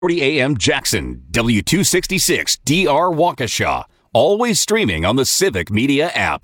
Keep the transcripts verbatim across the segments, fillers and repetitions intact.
forty A M Jackson, W two sixty-six D R Waukesha. Always streaming on the Civic Media app.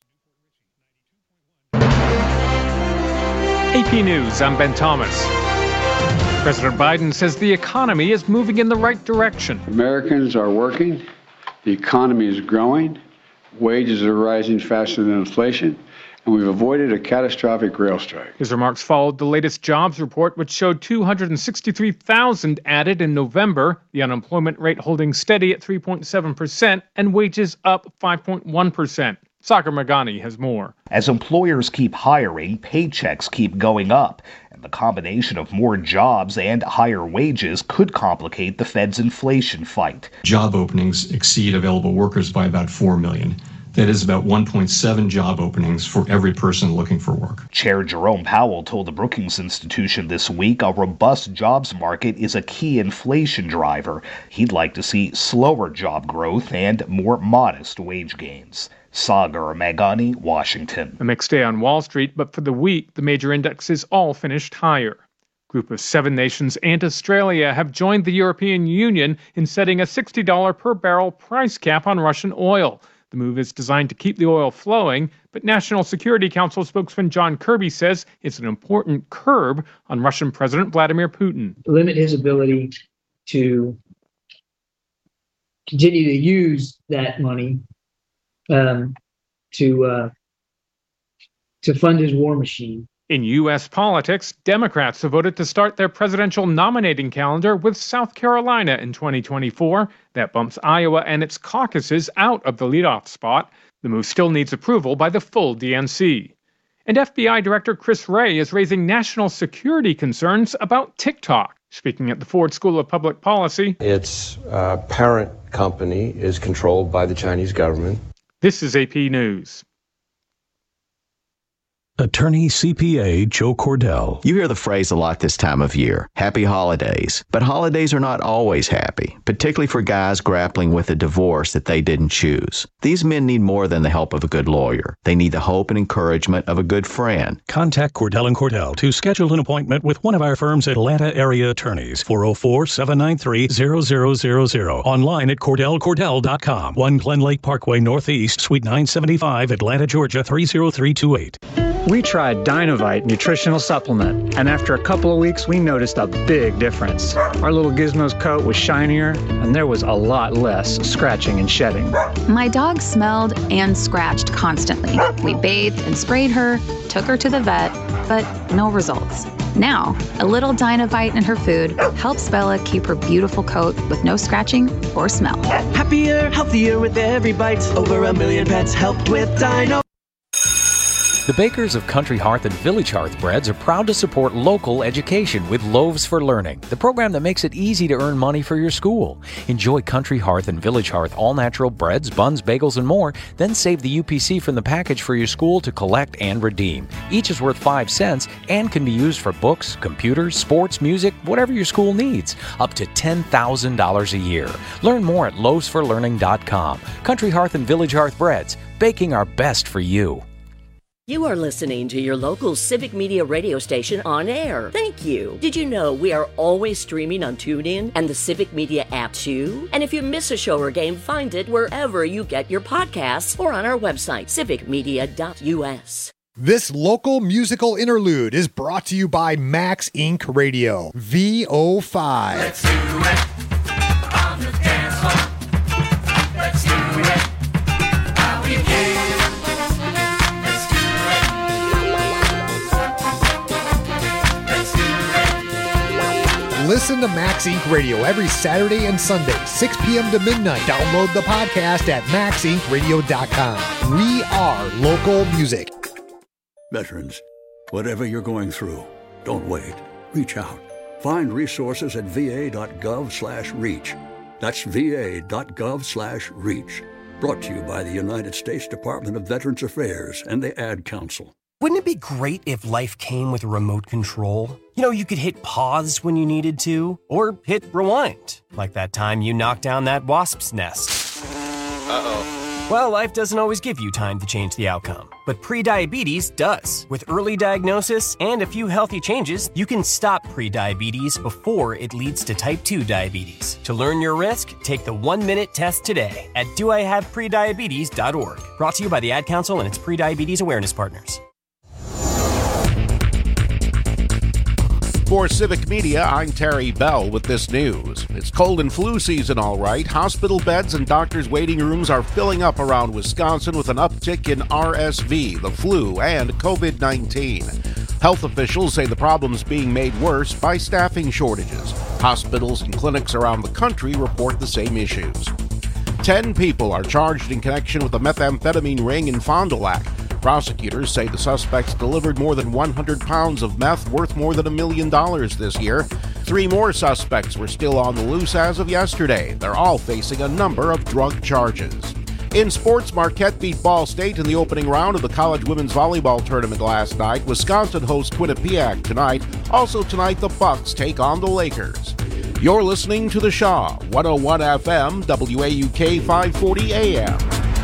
A P News, I'm Ben Thomas. President Biden says the economy is moving in the right direction. Americans are working, the economy is growing, wages are rising faster than inflation, and we've avoided a catastrophic rail strike. His remarks followed the latest jobs report, which showed two hundred sixty-three thousand added in November, the unemployment rate holding steady at three point seven percent, and wages up five point one percent. Sagar Meghani has more. As employers keep hiring, paychecks keep going up, and the combination of more jobs and higher wages could complicate the Fed's inflation fight. Job openings exceed available workers by about four million. That is about one point seven job openings for every person looking for work. Chair Jerome Powell told the Brookings Institution this week a robust jobs market is a key inflation driver. He'd like to see slower job growth and more modest wage gains. Sagar Meghani, Washington. A mixed day on Wall Street, but for the week, the major indexes all finished higher. Group of seven nations and Australia have joined the European Union in setting a sixty dollars per barrel price cap on Russian oil. The move is designed to keep the oil flowing, but National Security Council spokesman John Kirby says it's an important curb on Russian President Vladimir Putin. Limit his ability to continue to use that money um, to uh, to fund his war machine. In U S politics, Democrats have voted to start their presidential nominating calendar with South Carolina in twenty twenty-four. That bumps Iowa and its caucuses out of the leadoff spot. The move still needs approval by the full D N C. And F B I Director Chris Wray is raising national security concerns about TikTok. Speaking at the Ford School of Public Policy, its uh, parent company is controlled by the Chinese government. This is A P News. Attorney C P A Joe Cordell. You hear the phrase a lot this time of year, happy holidays. But holidays are not always happy, particularly for guys grappling with a divorce that they didn't choose. These men need more than the help of a good lawyer. They need the hope and encouragement of a good friend. Contact Cordell and Cordell to schedule an appointment with one of our firm's Atlanta area attorneys. four oh four, seven nine three, zero zero zero zero. Online at cordell cordell dot com. one Glen Lake Parkway Northeast, Suite nine seventy-five, Atlanta, Georgia three zero three two eight. We tried Dynovite nutritional supplement, and after a couple of weeks, we noticed a big difference. Our little Gizmo's coat was shinier, and there was a lot less scratching and shedding. My dog smelled and scratched constantly. We bathed and sprayed her, took her to the vet, but no results. Now, a little Dynovite in her food helps Bella keep her beautiful coat with no scratching or smell. Happier, healthier with every bite. Over a million pets helped with Dyno. The bakers of Country Hearth and Village Hearth Breads are proud to support local education with Loaves for Learning, the program that makes it easy to earn money for your school. Enjoy Country Hearth and Village Hearth all-natural breads, buns, bagels, and more, then save the U P C from the package for your school to collect and redeem. Each is worth five cents and can be used for books, computers, sports, music, whatever your school needs, up to ten thousand dollars a year. Learn more at loaves for learning dot com. Country Hearth and Village Hearth Breads, baking our best for you. You are listening to your local Civic Media radio station on air. Thank you. Did you know we are always streaming on TuneIn and the Civic Media app too? And if you miss a show or game, find it wherever you get your podcasts or on our website, civic media dot u s. This local musical interlude is brought to you by Max Incorporated. Radio, V O five. Let's do it on the dance floor. Let's do it how we do. Listen to Max Incorporated. Radio every Saturday and Sunday, six p.m. to midnight. Download the podcast at max inc radio dot com. We are local music. Veterans, whatever you're going through, don't wait. Reach out. Find resources at v a dot gov slash reach. That's v a dot gov slash reach. Brought to you by the United States Department of Veterans Affairs and the Ad Council. Wouldn't it be great if life came with a remote control? You know, you could hit pause when you needed to, or hit rewind, like that time you knocked down that wasp's nest. Uh-oh. Well, life doesn't always give you time to change the outcome, but prediabetes does. With early diagnosis and a few healthy changes, you can stop prediabetes before it leads to type two diabetes. To learn your risk, take the one-minute test today at do I have prediabetes dot org. Brought to you by the Ad Council and its prediabetes awareness partners. For Civic Media, I'm Terry Bell with this news. It's cold and flu season, all right. Hospital beds and doctors' waiting rooms are filling up around Wisconsin with an uptick in R S V, the flu, and covid nineteen. Health officials say the problem's being made worse by staffing shortages. Hospitals and clinics around the country report the same issues. Ten people are charged in connection with a methamphetamine ring in Fond du Lac. Prosecutors say the suspects delivered more than one hundred pounds of meth worth more than a million dollars this year. Three more suspects were still on the loose as of yesterday. They're all facing a number of drug charges. In sports, Marquette beat Ball State in the opening round of the college women's volleyball tournament last night. Wisconsin hosts Quinnipiac tonight. Also tonight, the Bucks take on the Lakers. You're listening to The Shaw, one oh one F M, W A U K five forty A M.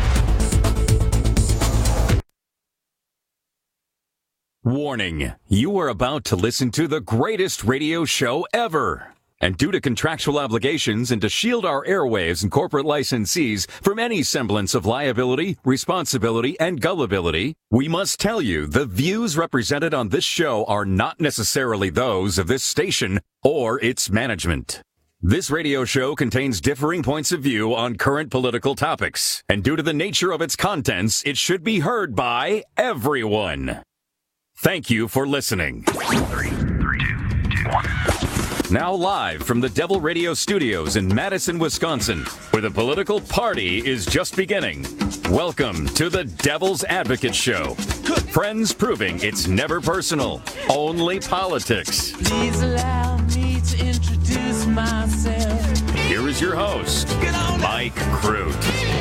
Warning, you are about to listen to the greatest radio show ever. And due to contractual obligations and to shield our airwaves and corporate licensees from any semblance of liability, responsibility, and gullibility, we must tell you the views represented on this show are not necessarily those of this station or its management. This radio show contains differing points of view on current political topics, and due to the nature of its contents, it should be heard by everyone. Thank you for listening. Three, three, two, two, one. Now live from the Devil Radio Studios in Madison, Wisconsin, where the political party is just beginning. Welcome to the Devil's Advocate Show. Friends proving it's never personal, only politics. Please allow me to introduce myself. Here is your host, Mike Crute.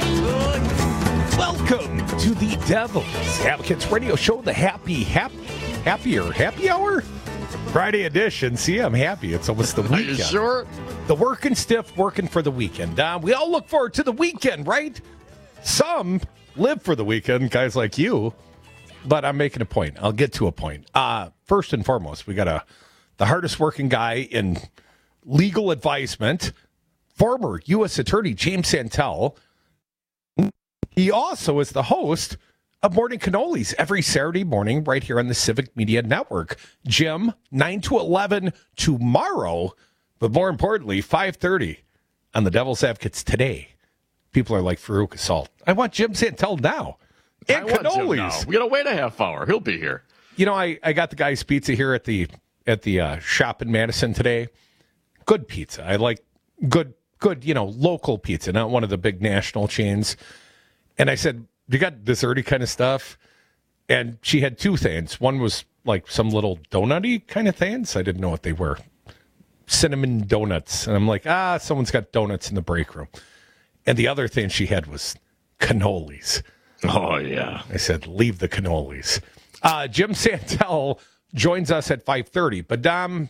Welcome to the Devil's Advocates Radio Show, the happy, happy, happier, happy hour? Friday edition. See, I'm happy. It's almost the weekend. Are you sure? The working stiff, working for the weekend. Uh, we all look forward to the weekend, right? Some live for the weekend, guys like you. But I'm making a point. I'll get to a point. Uh, first and foremost, we got a the hardest working guy in legal advisement, former U S Attorney James Santel. He also is the host of Morning Cannolis every Saturday morning right here on the Civic Media Network. Jim, nine to eleven tomorrow, but more importantly, five thirty on the Devil's Advocates today. People are like, Farouk Assault. I want Jim Santel now. And cannolis. We got to wait a half hour. He'll be here. You know, I, I got the guy's pizza here at the at the uh, shop in Madison today. Good pizza. I like good, good, you know, local pizza, not one of the big national chains. And I said, you got desserty kind of stuff? And she had two things. One was like some little donut-y kind of things. I didn't know what they were. Cinnamon donuts. And I'm like, ah, someone's got donuts in the break room. And the other thing she had was cannolis. Oh, yeah. I said, leave the cannolis. Uh, Jim Santel joins us at five thirty. But, Dom,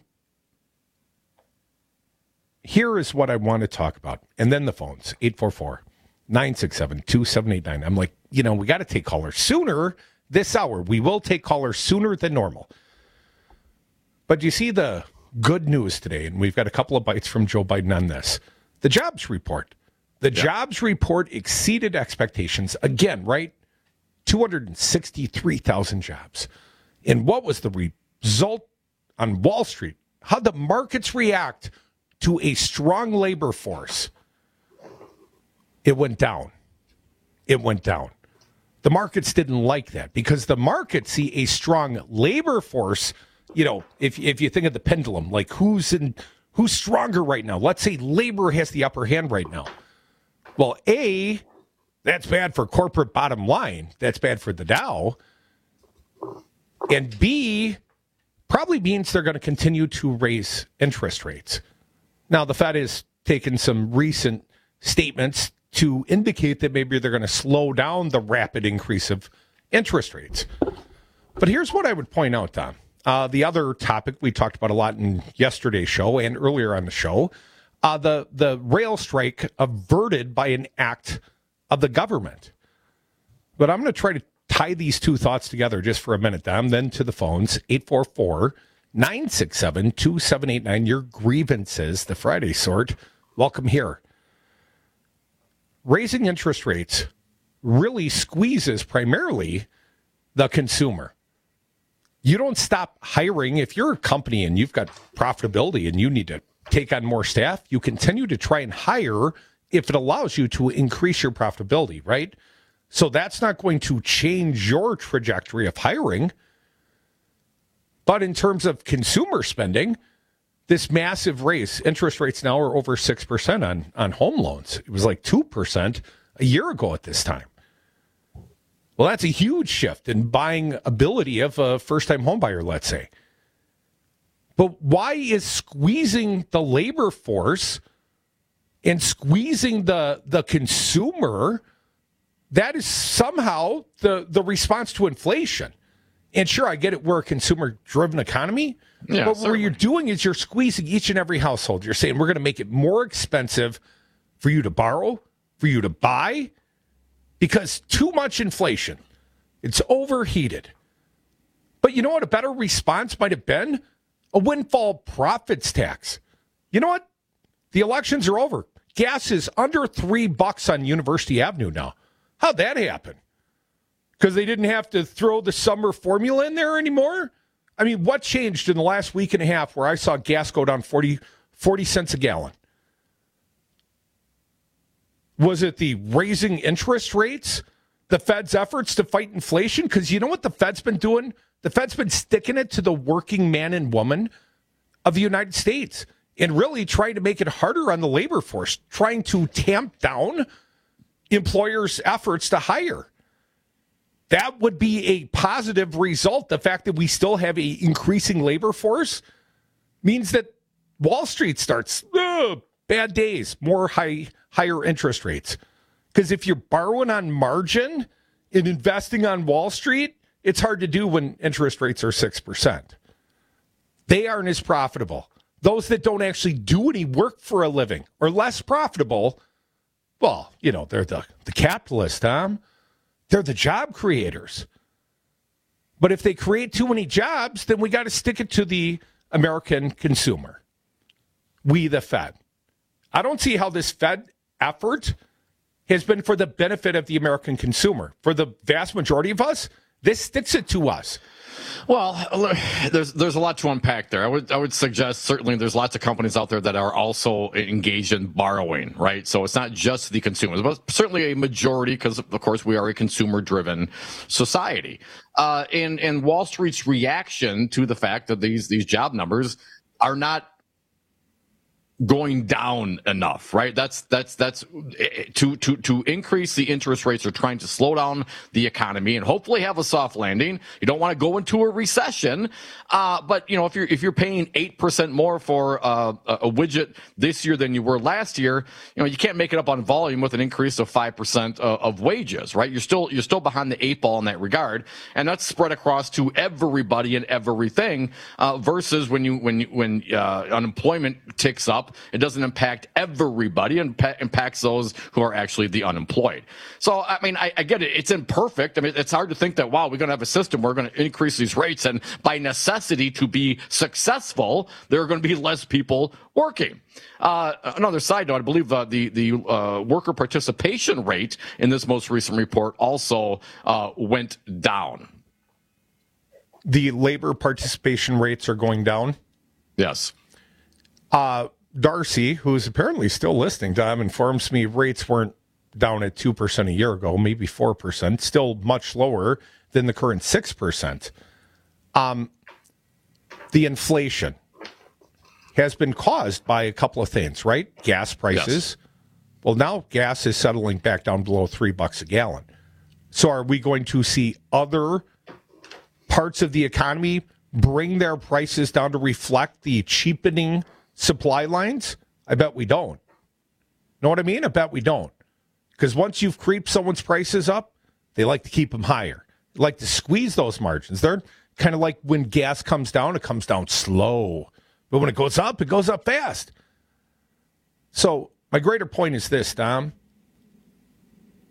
here is what I want to talk about. And then the phones, eight four four, nine six seven, two seven eight nine. I'm like, you know, we got to take callers sooner this hour. We will take callers sooner than normal. But you see the good news today, and we've got a couple of bites from Joe Biden on this. The jobs report. The yeah. jobs report exceeded expectations again, right? two hundred sixty-three thousand jobs. And what was the result on Wall Street? How'd the markets react to a strong labor force? It went down. It went down. The markets didn't like that because the markets see a strong labor force. You know, if if you think of the pendulum, like who's in who's stronger right now? Let's say labor has the upper hand right now. Well, A, that's bad for corporate bottom line. That's bad for the Dow. And B, probably means they're going to continue to raise interest rates. Now, the Fed has taken some recent statements to indicate that maybe they're going to slow down the rapid increase of interest rates. But here's what I would point out, Tom. Uh, the other topic we talked about a lot in yesterday's show and earlier on the show, uh, the, the rail strike averted by an act of the government. But I'm going to try to tie these two thoughts together just for a minute, Dom, then to the phones, eight four four, nine six seven, two seven eight nine. Your grievances, the Friday sort. Welcome here. Raising interest rates really squeezes primarily the consumer. You don't stop hiring. If you're a company and you've got profitability and you need to take on more staff, you continue to try and hire if it allows you to increase your profitability, right? So that's not going to change your trajectory of hiring. But in terms of consumer spending, this massive raise, interest rates now are over six percent on, on home loans. It was like two percent a year ago at this time. Well, that's a huge shift in buying ability of a first-time homebuyer, let's say. But why is squeezing the labor force and squeezing the, the consumer, that is somehow the, the response to inflation? And sure, I get it, we're a consumer-driven economy, yeah, but certainly. What you're doing is you're squeezing each and every household. You're saying we're going to make it more expensive for you to borrow, for you to buy, because too much inflation. It's overheated. But you know what a better response might have been? A windfall profits tax. You know what? The elections are over. Gas is under three bucks on University Avenue now. How'd that happen? Because they didn't have to throw the summer formula in there anymore? I mean, what changed in the last week and a half where I saw gas go down forty, forty cents a gallon? Was it the raising interest rates? The Fed's efforts to fight inflation? Because you know what the Fed's been doing? The Fed's been sticking it to the working man and woman of the United States and really trying to make it harder on the labor force, trying to tamp down employers' efforts to hire. That would be a positive result. The fact that we still have an increasing labor force means that Wall Street starts, uh, bad days, more high, higher interest rates. Because if you're borrowing on margin and investing on Wall Street, it's hard to do when interest rates are six percent. They aren't as profitable. Those that don't actually do any work for a living are less profitable. Well, you know, they're the, the capitalists, Tom. They're the job creators. But if they create too many jobs, then we got to stick it to the American consumer. We, the Fed. I don't see how this Fed effort has been for the benefit of the American consumer. For the vast majority of us, this sticks it to us. Well, there's there's a lot to unpack there. I would I would suggest certainly there's lots of companies out there that are also engaged in borrowing, right? So it's not just the consumers, but certainly a majority, because of course we are a consumer-driven society. Uh, and and Wall Street's reaction to the fact that these these job numbers are not going down enough, right? That's that's that's to to to increase the interest rates or trying to slow down the economy and hopefully have a soft landing. You don't want to go into a recession, uh, but you know if you're if you're paying eight percent more for uh, a widget this year than you were last year, you know you can't make it up on volume with an increase of five percent of wages, right? You're still you're still behind the eight ball in that regard, and that's spread across to everybody and everything. Uh, versus when you when you, when uh, unemployment ticks up. It doesn't impact everybody, and impa- impacts those who are actually the unemployed. So, I mean, I, I get it. It's imperfect. I mean, it's hard to think that, wow, we're going to have a system where we're going to increase these rates, and by necessity to be successful, there are going to be less people working. Uh, another side note, I believe uh, the, the uh, worker participation rate in this most recent report also uh, went down. The labor participation rates are going down? Yes. Uh, Darcy, who is apparently still listening, Dom, informs me rates weren't down at two percent a year ago, maybe four percent, still much lower than the current six percent. Um, the inflation has been caused by a couple of things, right? Gas prices. Yes. Well, now gas is settling back down below three bucks a gallon. So are we going to see other parts of the economy bring their prices down to reflect the cheapening supply lines? I bet we don't. Know what I mean? I bet we don't. Because once you've creeped someone's prices up, they like to keep them higher. They like to squeeze those margins. They're kind of like when gas comes down, it comes down slow. But when it goes up, it goes up fast. So my greater point is this, Dom.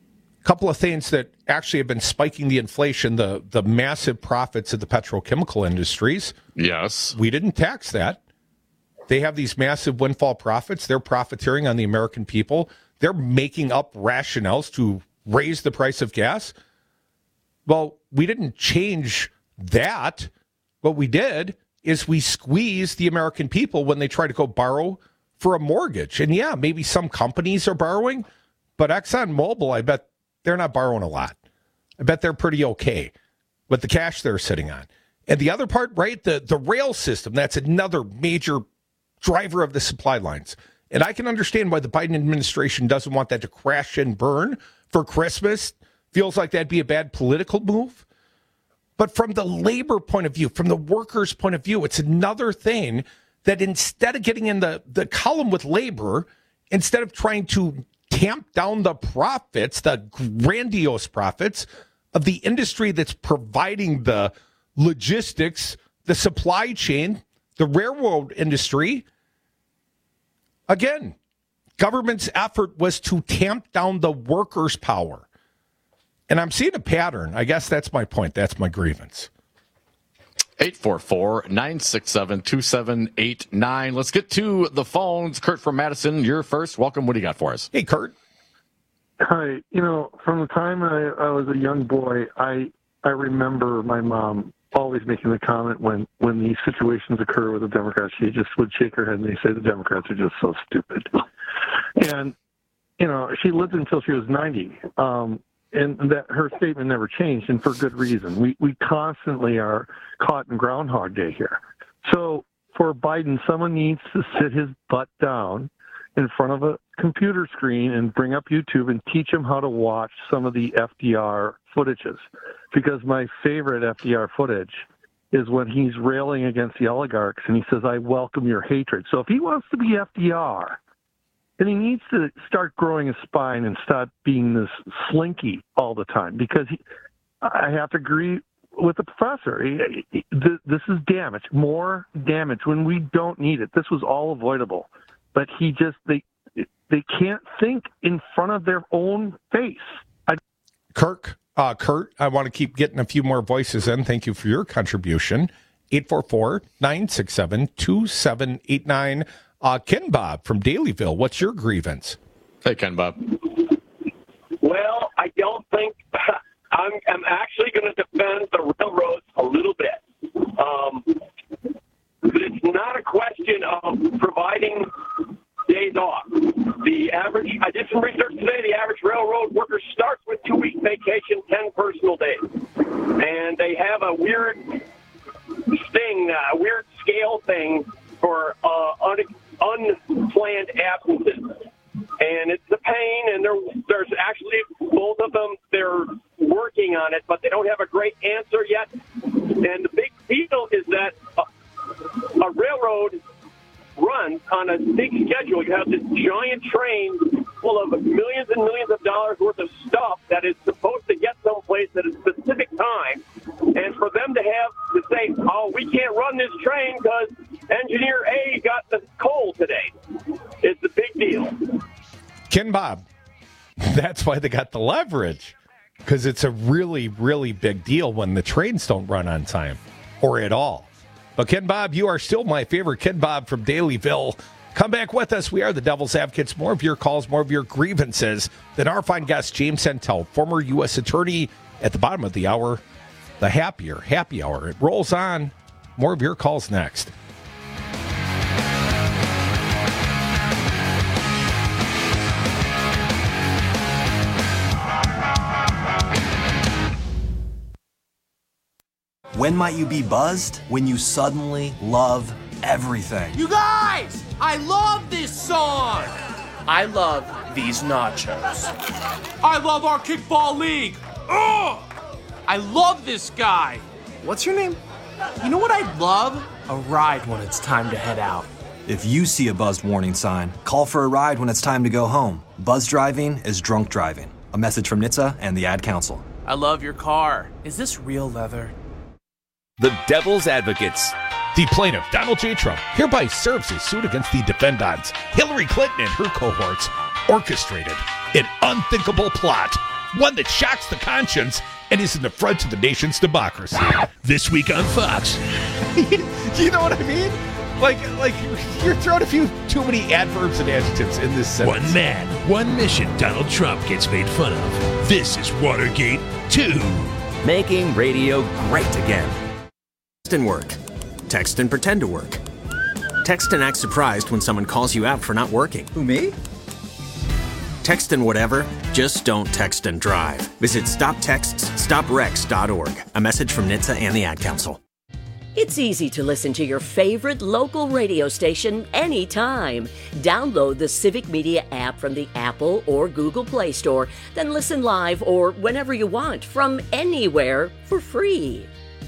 A couple of things that actually have been spiking the inflation, the, the massive profits of the petrochemical industries. Yes. We didn't tax that. They have these massive windfall profits. They're profiteering on the American people. They're making up rationales to raise the price of gas. Well, we didn't change that. What we did is we squeezed the American people when they try to go borrow for a mortgage. And yeah, maybe some companies are borrowing, but ExxonMobil, I bet they're not borrowing a lot. I bet they're pretty okay with the cash they're sitting on. And the other part, right, the, the rail system, that's another major driver of the supply lines. And I can understand why the Biden administration doesn't want that to crash and burn for Christmas. Feels like that'd be a bad political move. But from the labor point of view, from the workers' point of view, it's another thing that instead of getting in the, the column with labor, instead of trying to tamp down the profits, the grandiose profits of the industry that's providing the logistics, the supply chain, the railroad industry. Again, government's effort was to tamp down the workers' power. And I'm seeing a pattern. I guess that's my point. That's my grievance. eight four four, nine six seven, two seven eight nine. Let's get to the phones. Kurt from Madison, you're first. Welcome. What do you got for us? Hey, Kurt. Hi. You know, from the time I, I was a young boy, I I remember my mom always making the comment when, when these situations occur with the Democrats, she just would shake her head and they say the Democrats are just so stupid. And, you know, she lived until she was ninety. Um, and that her statement never changed, and for good reason. We we constantly are caught in Groundhog Day here. So for Biden, someone needs to sit his butt down in front of a computer screen and bring up YouTube and teach him how to watch some of the F D R footages. Because my favorite F D R footage is when he's railing against the oligarchs and he says, I welcome your hatred. So if he wants to be F D R, then he needs to start growing a spine and stop being this slinky all the time. Because he, I have to agree with the professor. He, he, this is damage, more damage when we don't need it. This was all avoidable. But he just, they they can't think in front of their own face. I- Kirk, uh, Kurt, I want to keep getting a few more voices in. Thank you for your contribution. eight four four, nine six seven, two seven eight nine. Uh, Ken Bob from Dalyville, what's your grievance? Hey, Ken Bob. Well, I don't think I'm, I'm actually going to defend the railroads a little bit. Um, it's not a question of providing days off. The average, I did some research today, the average railroad worker starts with two week vacation, ten personal days. And they have a weird thing, a weird scale thing for uh, un, unplanned absences. And it's a pain, and there's actually, both of them, they're working on it, but they don't have a great answer yet. And the big deal is that a, a railroad runs on a big schedule. You have this giant train full of millions and millions of dollars worth of stuff that is supposed to get someplace at a specific time. And for them to have to say, oh, we can't run this train because engineer A got the coal today, it's a big deal. Ken Bob, that's why they got the leverage, because it's a really, really big deal when the trains don't run on time or at all. But Ken Bob, you are still my favorite. Ken Bob from Dalyville. Come back with us. We are the Devil's Advocates. More of your calls, more of your grievances than our fine guest, James Santel, former U S attorney. At the bottom of the hour, the happier, happy hour. It rolls on. More of your calls next. When might you be buzzed? When you suddenly love everything. You guys, I love this song. I love these nachos. I love our kickball league. Ugh! I love this guy. What's your name? You know what I love? A ride when it's time to head out. If you see a buzzed warning sign, call for a ride when it's time to go home. Buzz driving is drunk driving. A message from N H T S A and the Ad Council. I love your car. Is this real leather? The Devil's Advocates. The plaintiff, Donald J. Trump, hereby serves his suit against the defendants, Hillary Clinton and her cohorts, orchestrated an unthinkable plot one that shocks the conscience and is an affront to the nation's democracy. This week on Fox. You know what I mean? Like, like you're throwing a few too many adverbs and adjectives in this sentence. One man, one mission Donald Trump gets made fun of. This is Watergate two. Making radio great again. Text and work. Text and pretend to work. Text and act surprised when someone calls you out for not working. Who, me? Text and whatever, just don't text and drive. Visit stop texts stop wrecks dot org. A message from N H T S A and the Ad Council. It's easy to listen to your favorite local radio station anytime. Download the Civic Media app from the Apple or Google Play Store, then listen live or whenever you want from anywhere for free.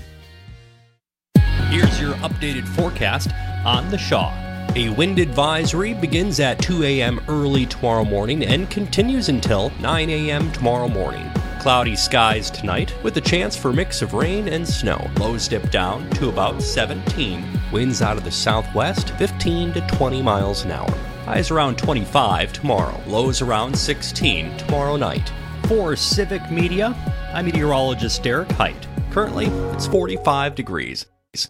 Here's your updated forecast on the Shaw. A wind advisory begins at two a.m. early tomorrow morning and continues until nine a.m. tomorrow morning. Cloudy skies tonight with a chance for a mix of rain and snow. Lows dip down to about seventeen. Winds out of the southwest fifteen to twenty miles an hour. Highs around twenty-five tomorrow. Lows around sixteen tomorrow night. For Civic Media, I'm meteorologist Derek Height. Currently, it's forty-five degrees.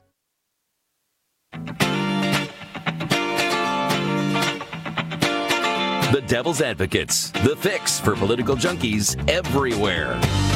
The Devil's Advocates, the fix for political junkies everywhere.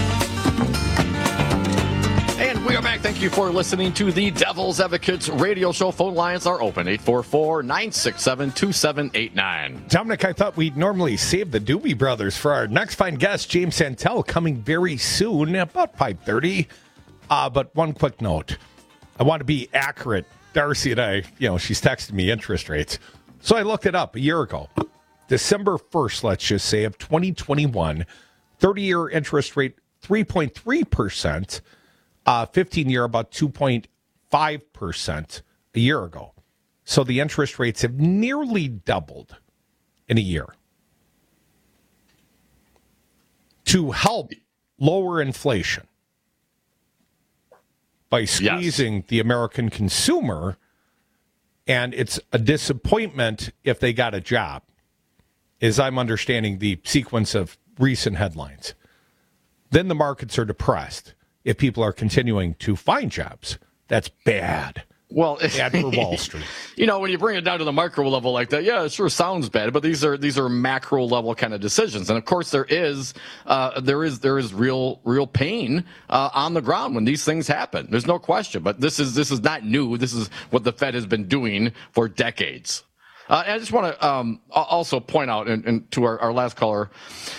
And we are back. Thank you for listening to the Devil's Advocates radio show. Phone lines are open, eight four four, nine six seven, two seven eight nine. Dominic, I thought we'd normally save the Doobie Brothers for our next fine guest, James Santel, coming very soon, about five thirty. Uh, but one quick note. I want to be accurate. Darcy and I, you know, she's texted me interest rates. So I looked it up a year ago. December first, let's just say, of twenty twenty-one, thirty-year interest rate three point three percent, uh, fifteen-year about two point five percent a year ago. So the interest rates have nearly doubled in a year. To help lower inflation by squeezing yes. the American consumer, and it's a disappointment if they got a job, as I'm understanding the sequence of recent headlines. Then the markets are depressed if people are continuing to find jobs. That's bad. Well, bad for Wall Street. You know, when you bring it down to the micro level like that, yeah, it sure sounds bad, but these are these are macro level kind of decisions. And of course, there is uh, there is there is real real pain uh, on the ground when these things happen. There's no question. But this is this is not new. This is what the Fed has been doing for decades. Uh, and I just want to um, also point out, and, and to our, our last caller,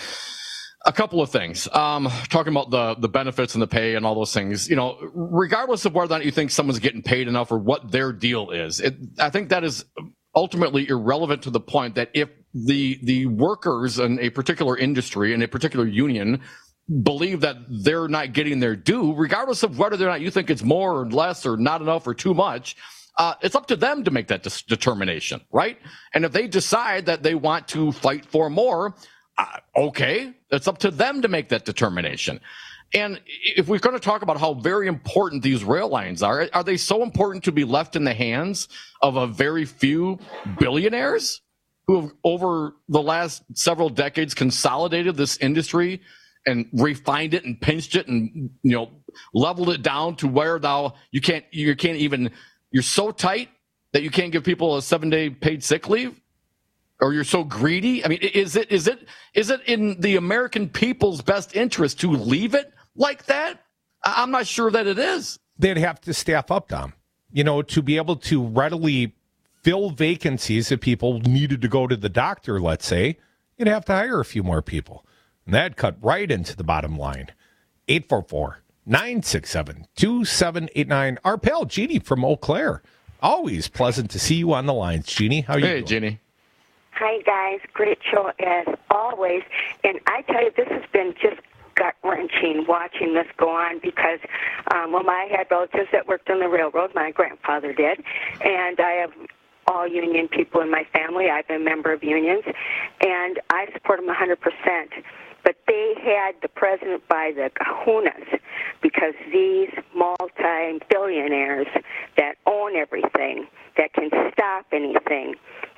a couple of things. Um, talking about the, the benefits and the pay and all those things, you know, regardless of whether or not you think someone's getting paid enough or what their deal is, it, I think that is ultimately irrelevant to the point that if the the workers in a particular industry, in a particular union, believe that they're not getting their due, regardless of whether or not you think it's more or less or not enough or too much, Uh, it's up to them to make that dis- determination, right? And if they decide that they want to fight for more, uh, okay, it's up to them to make that determination. And if we're going to talk about how very important these rail lines are, are they so important to be left in the hands of a very few billionaires who have, over the last several decades, consolidated this industry and refined it and pinched it and, you know, leveled it down to where now you can't, you can't even, you're so tight that you can't give people a seven-day paid sick leave, or you're so greedy? I mean, is it is it is it in the American people's best interest to leave it like that? I'm not sure that it is. They'd have to staff up, Dom, you know, to be able to readily fill vacancies if people needed to go to the doctor, let's say. You'd have to hire a few more people. And that'd cut right into the bottom line. eight four four, nine six seven, two seven eight nine. Our pal Jeannie from Eau Claire. Always pleasant to see you on the lines, Jeannie. How are you Hey, doing? Jeannie. Hi, guys. Great show as always. And I tell you, this has been just gut-wrenching watching this go on because, um, well, I had relatives that worked on the railroad. My grandfather did. And I have all union people in my family. I've been a member of unions. And I support them one hundred percent. But they had the president by the kahunas because these multi-billionaires that own everything, that can stop anything,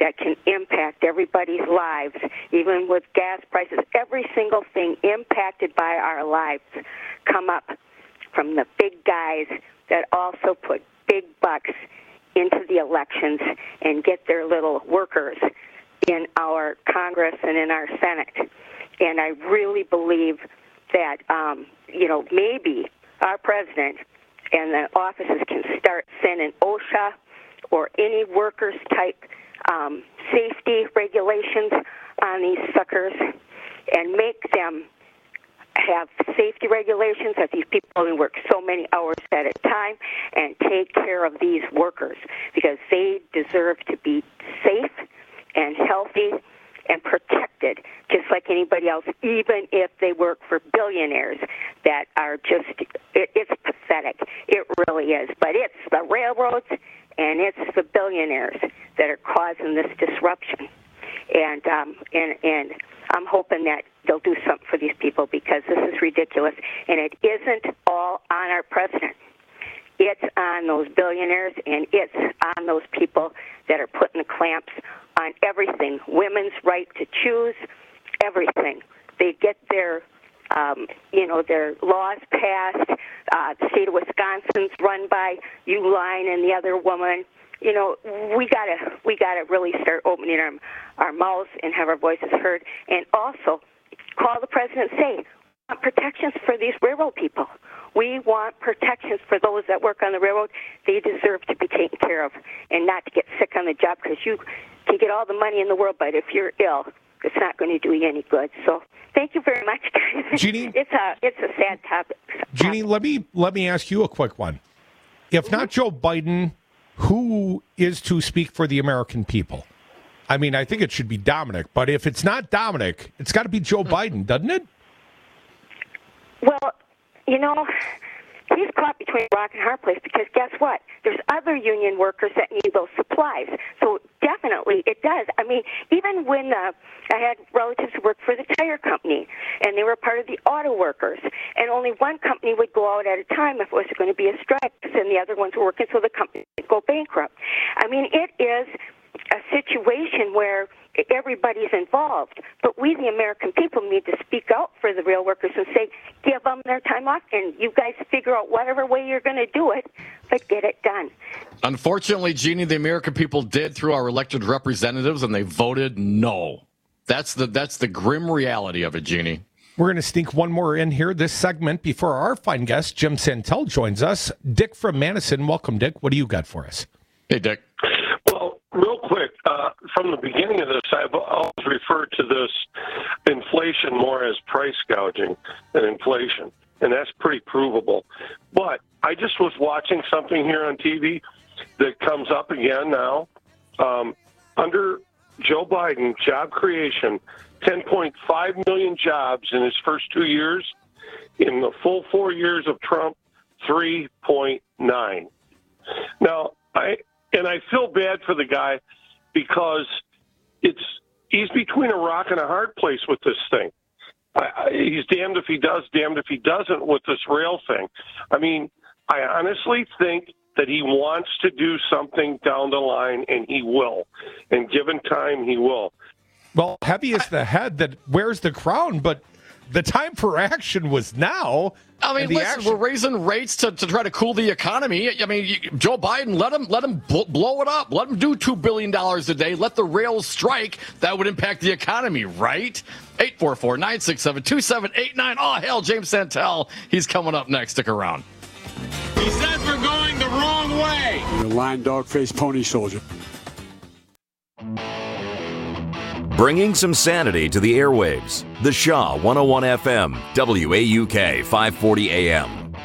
that can impact everybody's lives, even with gas prices. Every single thing impacted by our lives come up from the big guys that also put big bucks into the elections and get their little workers in our Congress and in our Senate. And I really believe that, um, you know, maybe our president and the offices can start sending OSHA or any workers type um, safety regulations on these suckers and make them have safety regulations that these people only work so many hours at a time and take care of these workers because they deserve to be safe and healthy and protected just like anybody else, even if they work for billionaires that are just, it, it's pathetic. It really is. But it's the railroads and it's the billionaires that are causing this disruption. And um, and and I'm hoping that they'll do something for these people because this is ridiculous. And it isn't all on our president. It's on those billionaires and it's on those people that are putting the clamps on everything. Women's right to choose, everything. They get their, um, you know, their laws passed. Uh, the state of Wisconsin's run by Uline and the other woman. You know, we gotta we gotta really start opening our our mouths and have our voices heard, and also call the president and say, we want protections for these railroad people. We want protections for those that work on the railroad. They deserve to be taken care of and not to get sick on the job because you can get all the money in the world, but if you're ill, it's not going to do you any good. So thank you very much, guys. Jeannie, it's a it's a sad topic. Jeannie, let me let me ask you a quick one. If not Joe Biden, who is to speak for the American people? I mean, I think it should be Dominic, but if it's not Dominic, it's got to be Joe Biden, doesn't it? Well, you know, he's caught between a rock and a hard place because guess what? There's other union workers that need those supplies. So definitely it does. I mean, even when uh, I had relatives who worked for the tire company and they were part of the auto workers, and only one company would go out at a time if it was going to be a strike, and the other ones were working so the company would go bankrupt. I mean, it is a situation where everybody's involved, but we, the American people, need to speak out for the rail workers and say, give them their time off, and you guys figure out whatever way you're going to do it, but get it done. Unfortunately, Jeannie, the American people did through our elected representatives, and they voted no. That's the that's the grim reality of it, Jeannie. We're going to sneak one more in here, this segment, before our fine guest, Jim Santel, joins us. Dick from Madison. Welcome, Dick. What do you got for us? Hey, Dick. Well, real quick, uh, from the beginning of this, I've always referred to this inflation more as price gouging than inflation, and that's pretty provable. But I just was watching something here on T V that comes up again now. Um, under Joe Biden, job creation, ten point five million jobs in his first two years. In the full four years of Trump, three point nine. Now, I and I feel bad for the guy because it's he's between a rock and a hard place with this thing. I, I, he's damned if he does, damned if he doesn't with this rail thing. I mean, I honestly think that he wants to do something down the line, and he will. And given time, he will. Well, heavy is the head that wears the crown, but the time for action was now. I mean, listen, action- we're raising rates to, to try to cool the economy. I mean, you, Joe Biden, let him let him bl- blow it up. Let him do two billion dollars a day. Let the rails strike. That would impact the economy, right? eight four four, nine six seven, two seven eight nine. Oh, hell, James Santel. He's coming up next. Stick around. He says we're going the wrong way. The lion dog faced pony soldier. Bringing some sanity to the airwaves. The Shaw one oh one F M, W A U K five forty A M.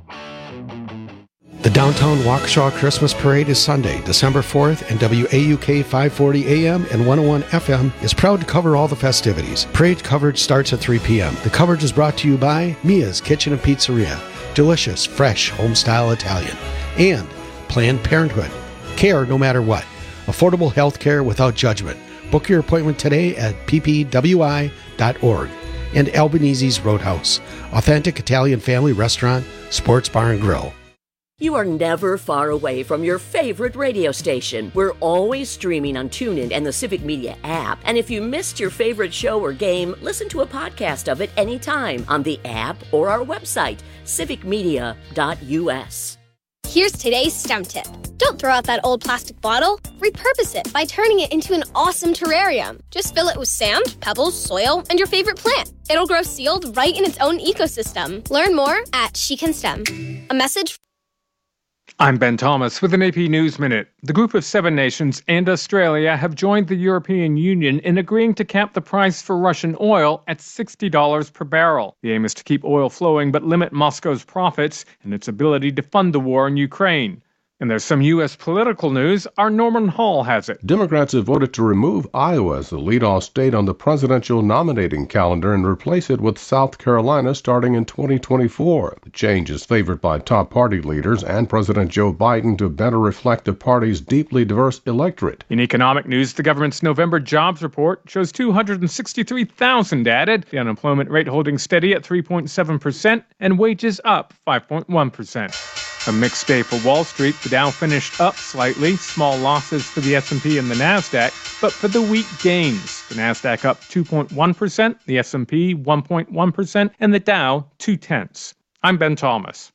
The Downtown Waukesha Christmas Parade is Sunday, December fourth, and W A U K five forty A M and one oh one F M is proud to cover all the festivities. Parade coverage starts at three p.m. The coverage is brought to you by Mia's Kitchen and Pizzeria, delicious, fresh, home-style Italian, and Planned Parenthood. Care no matter what. Affordable health care without judgment. Book your appointment today at p p w i dot org. And Albanese's Roadhouse, authentic Italian family restaurant, sports bar and grill. You are never far away from your favorite radio station. We're always streaming on TuneIn and the Civic Media app. And if you missed your favorite show or game, listen to a podcast of it anytime on the app or our website, civic media dot u s. Here's today's STEM tip. Don't throw out that old plastic bottle. Repurpose it by turning it into an awesome terrarium. Just fill it with sand, pebbles, soil, and your favorite plant. It'll grow sealed right in its own ecosystem. Learn more at She Can STEM. A message. I'm Ben Thomas with an A P News Minute. The Group of Seven Nations and Australia have joined the European Union in agreeing to cap the price for Russian oil at sixty dollars per barrel. The aim is to keep oil flowing but limit Moscow's profits and its ability to fund the war in Ukraine. And there's some U S political news. Our Norman Hall has it. Democrats have voted to remove Iowa as the lead-off state on the presidential nominating calendar and replace it with South Carolina starting in twenty twenty-four. The change is favored by top party leaders and President Joe Biden to better reflect the party's deeply diverse electorate. In economic news, the government's November jobs report shows two hundred sixty-three thousand added, the unemployment rate holding steady at three point seven percent, and wages up five point one percent. A mixed day for Wall Street. The Dow finished up slightly, small losses for the S and P and the NASDAQ, but for the week gains. The NASDAQ up two point one percent, the S and P one point one percent, and the Dow two-tenths. I'm Ben Thomas.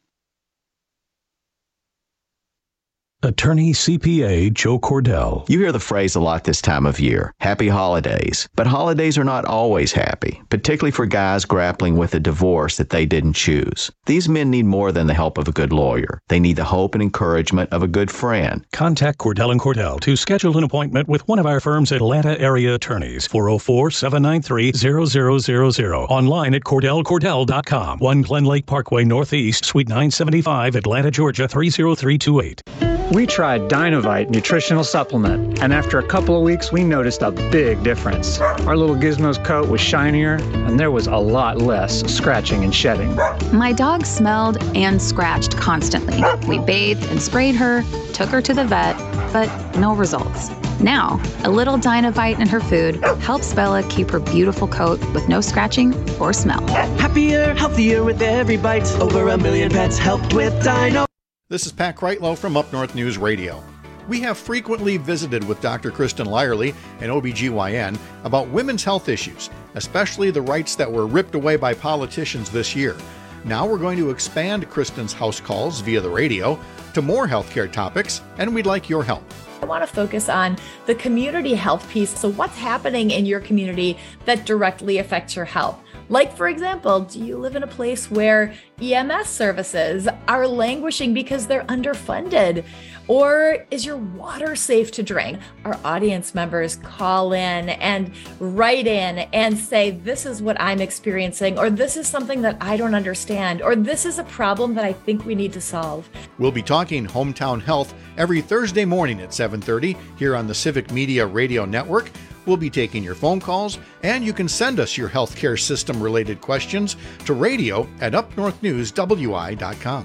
Attorney C P A Joe Cordell. You hear the phrase a lot this time of year, happy holidays. But holidays are not always happy, particularly for guys grappling with a divorce that they didn't choose. These men need more than the help of a good lawyer. They need the hope and encouragement of a good friend. Contact Cordell and Cordell to schedule an appointment with one of our firm's Atlanta area attorneys. four oh four, seven nine three, zero zero zero zero. Online at cordell cordell dot com. one Glen Lake Parkway Northeast, Suite nine seventy-five, Atlanta, Georgia three zero three two eight. We tried Dynovite nutritional supplement, and after a couple of weeks, we noticed a big difference. Our little Gizmo's coat was shinier, and there was a lot less scratching and shedding. My dog smelled and scratched constantly. We bathed and sprayed her, took her to the vet, but no results. Now, a little Dynovite in her food helps Bella keep her beautiful coat with no scratching or smell. Happier, healthier with every bite. Over a million pets helped with Dyno. This is Pat Kreitlow from Up North News Radio. We have frequently visited with Doctor Kristen Lyerly, an O B G Y N, about women's health issues, especially the rights that were ripped away by politicians this year. Now we're going to expand Kristen's house calls via the radio to more healthcare topics, and we'd like your help. I want to focus on the community health piece. So what's happening in your community that directly affects your health? Like, for example, do you live in a place where E M S services are languishing because they're underfunded? Or is your water safe to drink? Our audience members call in and write in and say, this is what I'm experiencing, or this is something that I don't understand, or this is a problem that I think we need to solve. We'll be talking Hometown Health every Thursday morning at seven thirty here on the Civic Media Radio Network. We'll be taking your phone calls, and you can send us your healthcare system-related questions to radio at up north news w i dot com.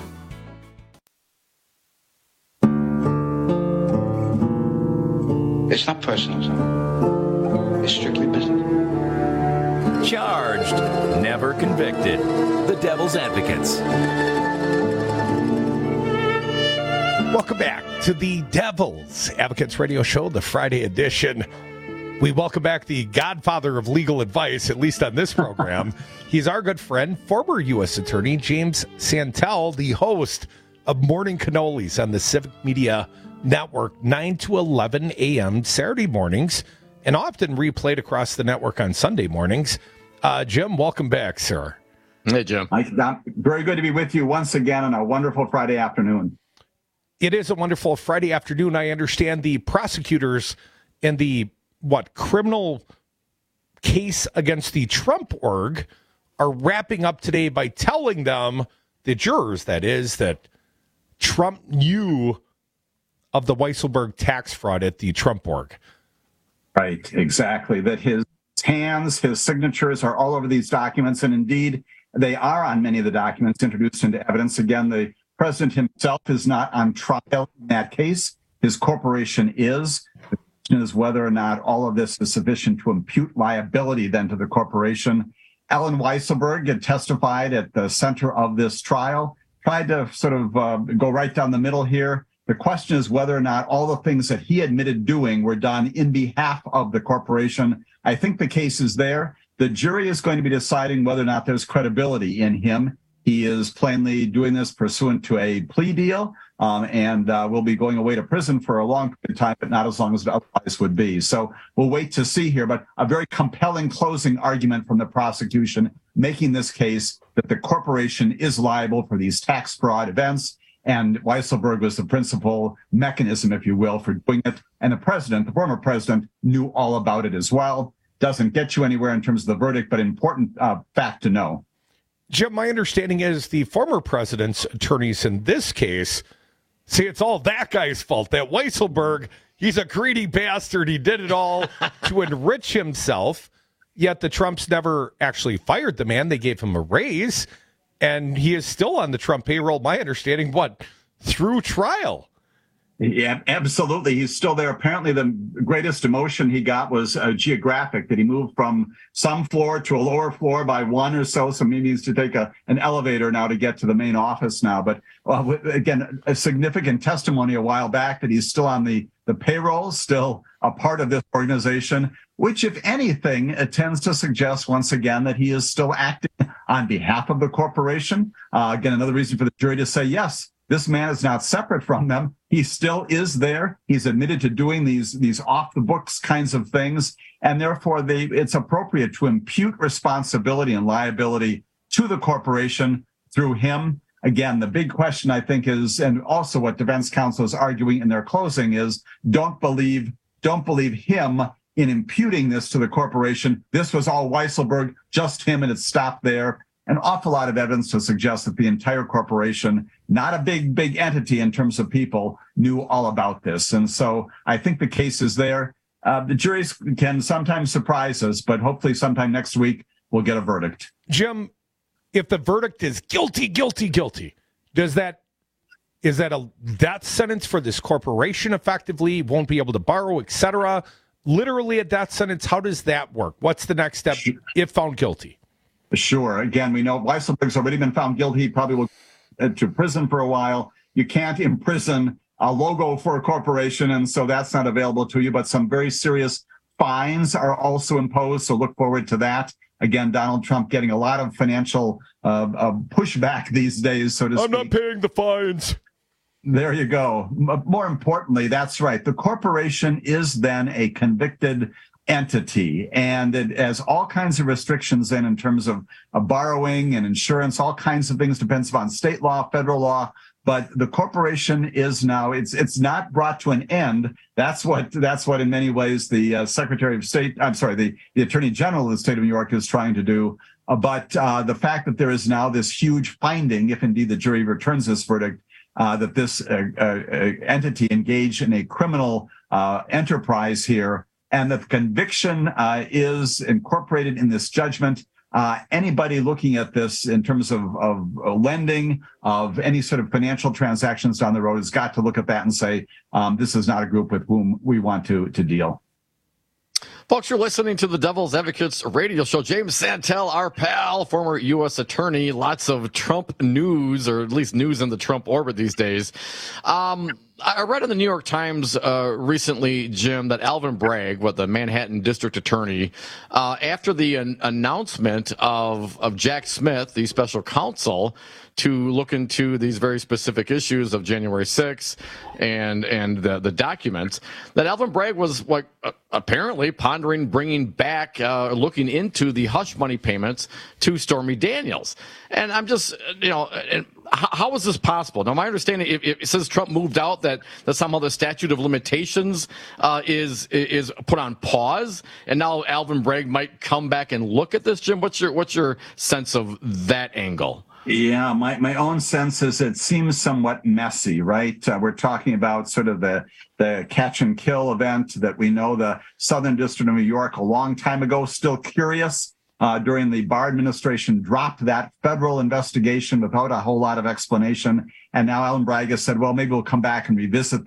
It's not personal, son. It's strictly business. Charged, never convicted. The Devil's Advocates. Welcome back to the Devil's Advocates Radio Show, the Friday edition. We welcome back the godfather of legal advice, at least on this program. He's our good friend, former U S Attorney James Santel, the host of Morning Cannolis on the Civic Media Network, nine to eleven a.m. Saturday mornings, and often replayed across the network on Sunday mornings. Uh, Jim, welcome back, sir. Hey, Jim. Hi, Don. Very good to be with you once again on a wonderful Friday afternoon. It is a wonderful Friday afternoon. I understand the prosecutors and the what criminal case against the Trump org are wrapping up today by telling them, the jurors, that is, that Trump knew of the Weisselberg tax fraud at the Trump org. Right, exactly. That his hands, his signatures are all over these documents, and indeed they are on many of the documents introduced into evidence. Again, the president himself is not on trial in that case. His corporation is. Is whether or not all of this is sufficient to impute liability then to the corporation. Alan Weisselberg had testified at the center of this trial, tried to sort of uh, go right down the middle here. The question is whether or not all the things that he admitted doing were done in behalf of the corporation. I think the case is there. The jury is going to be deciding whether or not there's credibility in him. He is plainly doing this pursuant to a plea deal, um, and uh, will be going away to prison for a long period of time, but not as long as it otherwise would be. So we'll wait to see here, but a very compelling closing argument from the prosecution, making this case that the corporation is liable for these tax fraud events, and Weisselberg was the principal mechanism, if you will, for doing it. And the president, the former president, knew all about it as well. Doesn't get you anywhere in terms of the verdict, but important uh, fact to know. Jim, my understanding is the former president's attorneys in this case say it's all that guy's fault, that Weisselberg, he's a greedy bastard. He did it all to enrich himself, yet the Trumps never actually fired the man. They gave him a raise, and he is still on the Trump payroll, my understanding, what, through trial? Yeah, absolutely. He's still there. Apparently, the greatest emotion he got was uh, geographic, that he moved from some floor to a lower floor by one or so. So he needs to take a, an elevator now to get to the main office now. But uh, again, a significant testimony a while back that he's still on the, the payroll, still a part of this organization, which, if anything, it tends to suggest once again that he is still acting on behalf of the corporation. Uh, again, another reason for the jury to say, yes, this man is not separate from them. He still is there. He's admitted to doing these, these off-the-books kinds of things, and therefore they, it's appropriate to impute responsibility and liability to the corporation through him. Again, the big question, I think, is, and also what defense counsel is arguing in their closing, is don't believe, don't believe him in imputing this to the corporation. This was all Weisselberg, just him, and it stopped there. An awful lot of evidence to suggest that the entire corporation, not a big, big entity in terms of people, knew all about this. And so I think the case is there. Uh, the juries can sometimes surprise us, but hopefully sometime next week we'll get a verdict. Jim, if the verdict is guilty, guilty, guilty, does that, is that a death sentence for this corporation effectively? Won't be able to borrow, et cetera? Literally a death sentence? How does that work? What's the next step if found guilty? Sure. Again, we know Weisselberg's already been found guilty. He probably will go to prison for a while. You can't imprison a logo for a corporation, and so that's not available to you. But some very serious fines are also imposed, so look forward to that. Again, Donald Trump getting a lot of financial uh, uh, pushback these days, so to speak. I'm not paying the fines. There you go. M- more importantly, that's right. The corporation is then a convicted entity, and it has all kinds of restrictions in in terms of, of borrowing and insurance, all kinds of things, depends upon state law, federal law. But the corporation is now, it's it's not brought to an end. That's what that's what in many ways the uh, Secretary of State, I'm sorry, the, the Attorney General of the state of New York is trying to do. Uh, but uh, the fact that there is now this huge finding, if indeed the jury returns this verdict, uh, that this uh, uh, entity engaged in a criminal uh, enterprise here, and the conviction uh, is incorporated in this judgment. Uh, anybody looking at this in terms of, of lending, of any sort of financial transactions down the road, has got to look at that and say, um, this is not a group with whom we want to, to deal. Folks, you're listening to the Devil's Advocates radio show. James Santel, our pal, former U S attorney, lots of Trump news, or at least news in the Trump orbit these days. Um, I read in the New York Times uh, recently, Jim, that Alvin Bragg, what the Manhattan District Attorney, uh, after the an- announcement of, of Jack Smith, the special counsel, to look into these very specific issues of January sixth and and the, the documents, that Alvin Bragg was like uh, apparently pondering bringing back, uh, looking into the hush money payments to Stormy Daniels. And I'm just, you know, and how, how is this possible? Now, my understanding, if, if, since Trump moved out, that, that somehow the statute of limitations uh, is is put on pause, and now Alvin Bragg might come back and look at this. Jim, what's your what's your sense of that angle? Yeah, my, my own sense is it seems somewhat messy, right? Uh, we're talking about sort of the, the catch and kill event that we know the Southern District of New York a long time ago, still curious, uh, during the Barr administration, dropped that federal investigation without a whole lot of explanation. And now Alvin Bragg has said, well, maybe we'll come back and revisit that.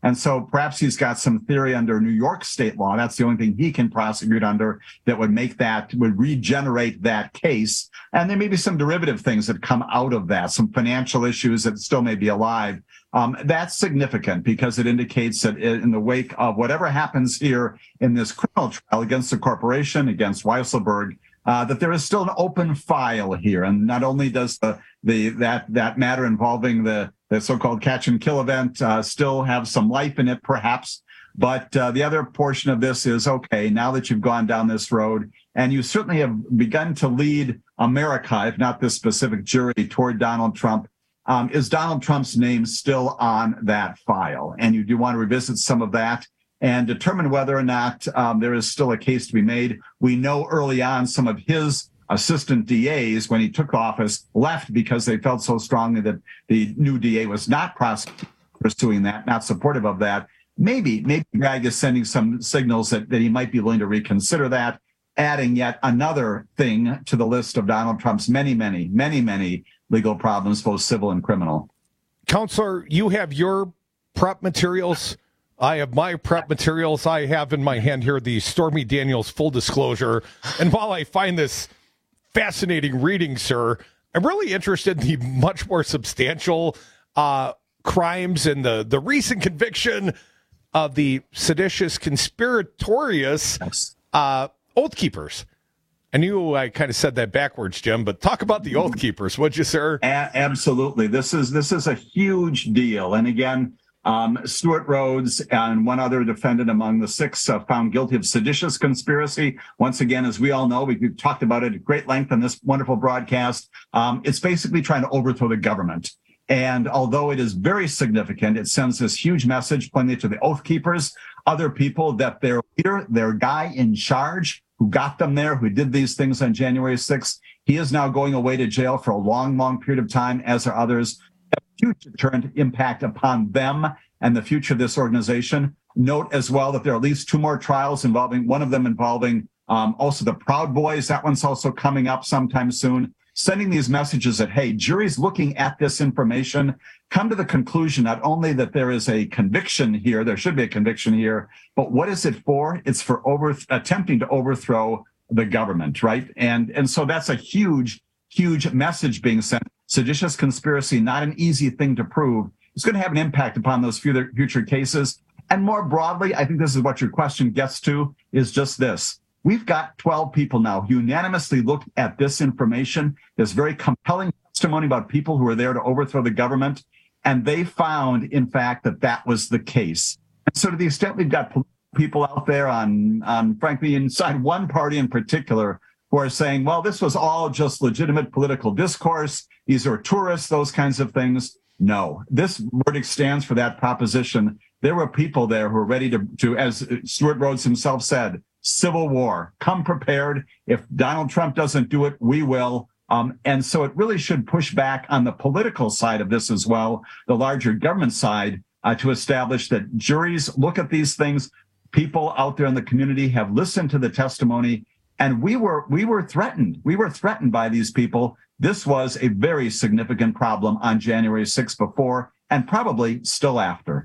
And so perhaps he's got some theory under New York state law. That's the only thing he can prosecute under that would make that, would regenerate that case. And there may be some derivative things that come out of that, some financial issues that still may be alive. Um, that's significant because it indicates that in the wake of whatever happens here in this criminal trial against the corporation, against Weisselberg, uh, that there is still an open file here. And not only does the, the that that matter involving the, the so-called catch and kill event uh, still have some life in it, perhaps, but uh, the other portion of this is, okay, now that you've gone down this road, and you certainly have begun to lead America, if not this specific jury, toward Donald Trump, Um, is Donald Trump's name still on that file? And you do want to revisit some of that and determine whether or not um, there is still a case to be made. We know early on some of his assistant D As, when he took office, left because they felt so strongly that the new D A was not pursuing that, not supportive of that. Maybe, maybe Greg is sending some signals that, that he might be willing to reconsider that, adding yet another thing to the list of Donald Trump's many, many, many, many legal problems, both civil and criminal. Counselor, you have your prep materials. I have my prep materials. I have in my hand here the Stormy Daniels full disclosure. And while I find this fascinating reading, sir, I'm really interested in the much more substantial uh, crimes and the, the recent conviction of the seditious conspiratorious uh, Oath Keepers. I knew I kind of said that backwards, Jim, but talk about the Oath Keepers, would you, sir? A- absolutely. This is this is a huge deal. And again, um, Stuart Rhodes and one other defendant among the six uh, found guilty of seditious conspiracy. Once again, as we all know, we, we've talked about it at great length on this wonderful broadcast. Um, it's basically trying to overthrow the government. And although it is very significant, it sends this huge message plainly to the Oath Keepers, other people, that their leader, their guy in charge, who got them there, who did these things on January sixth. He is now going away to jail for a long, long period of time, as are others. A huge deterrent impact upon them and the future of this organization. Note as well that there are at least two more trials involving, one of them involving um, also the Proud Boys. That one's also coming up sometime soon. Sending these messages that, hey, juries looking at this information come to the conclusion not only that there is a conviction here, there should be a conviction here, but what is it for? It's for over attempting to overthrow the government, right? And and so that's a huge, huge message being sent. Seditious conspiracy, not an easy thing to prove. It's going to have an impact upon those future, future cases. And more broadly, I think this is what your question gets to, is just this. We've got twelve people now who unanimously looked at this information, this very compelling testimony about people who were there to overthrow the government, and they found, in fact, that that was the case. And so to the extent we've got people out there on, on, frankly, inside one party in particular, who are saying, well, this was all just legitimate political discourse, these are tourists, those kinds of things. No, this verdict stands for that proposition. There were people there who were ready to, to, as Stuart Rhodes himself said, civil war. Come prepared. If Donald Trump doesn't do it, we will. Um, and so it really should push back on the political side of this as well, the larger government side, uh, to establish that juries look at these things. People out there in the community have listened to the testimony, and we were we were threatened. We were threatened by these people. This was a very significant problem on January sixth before, and probably still after.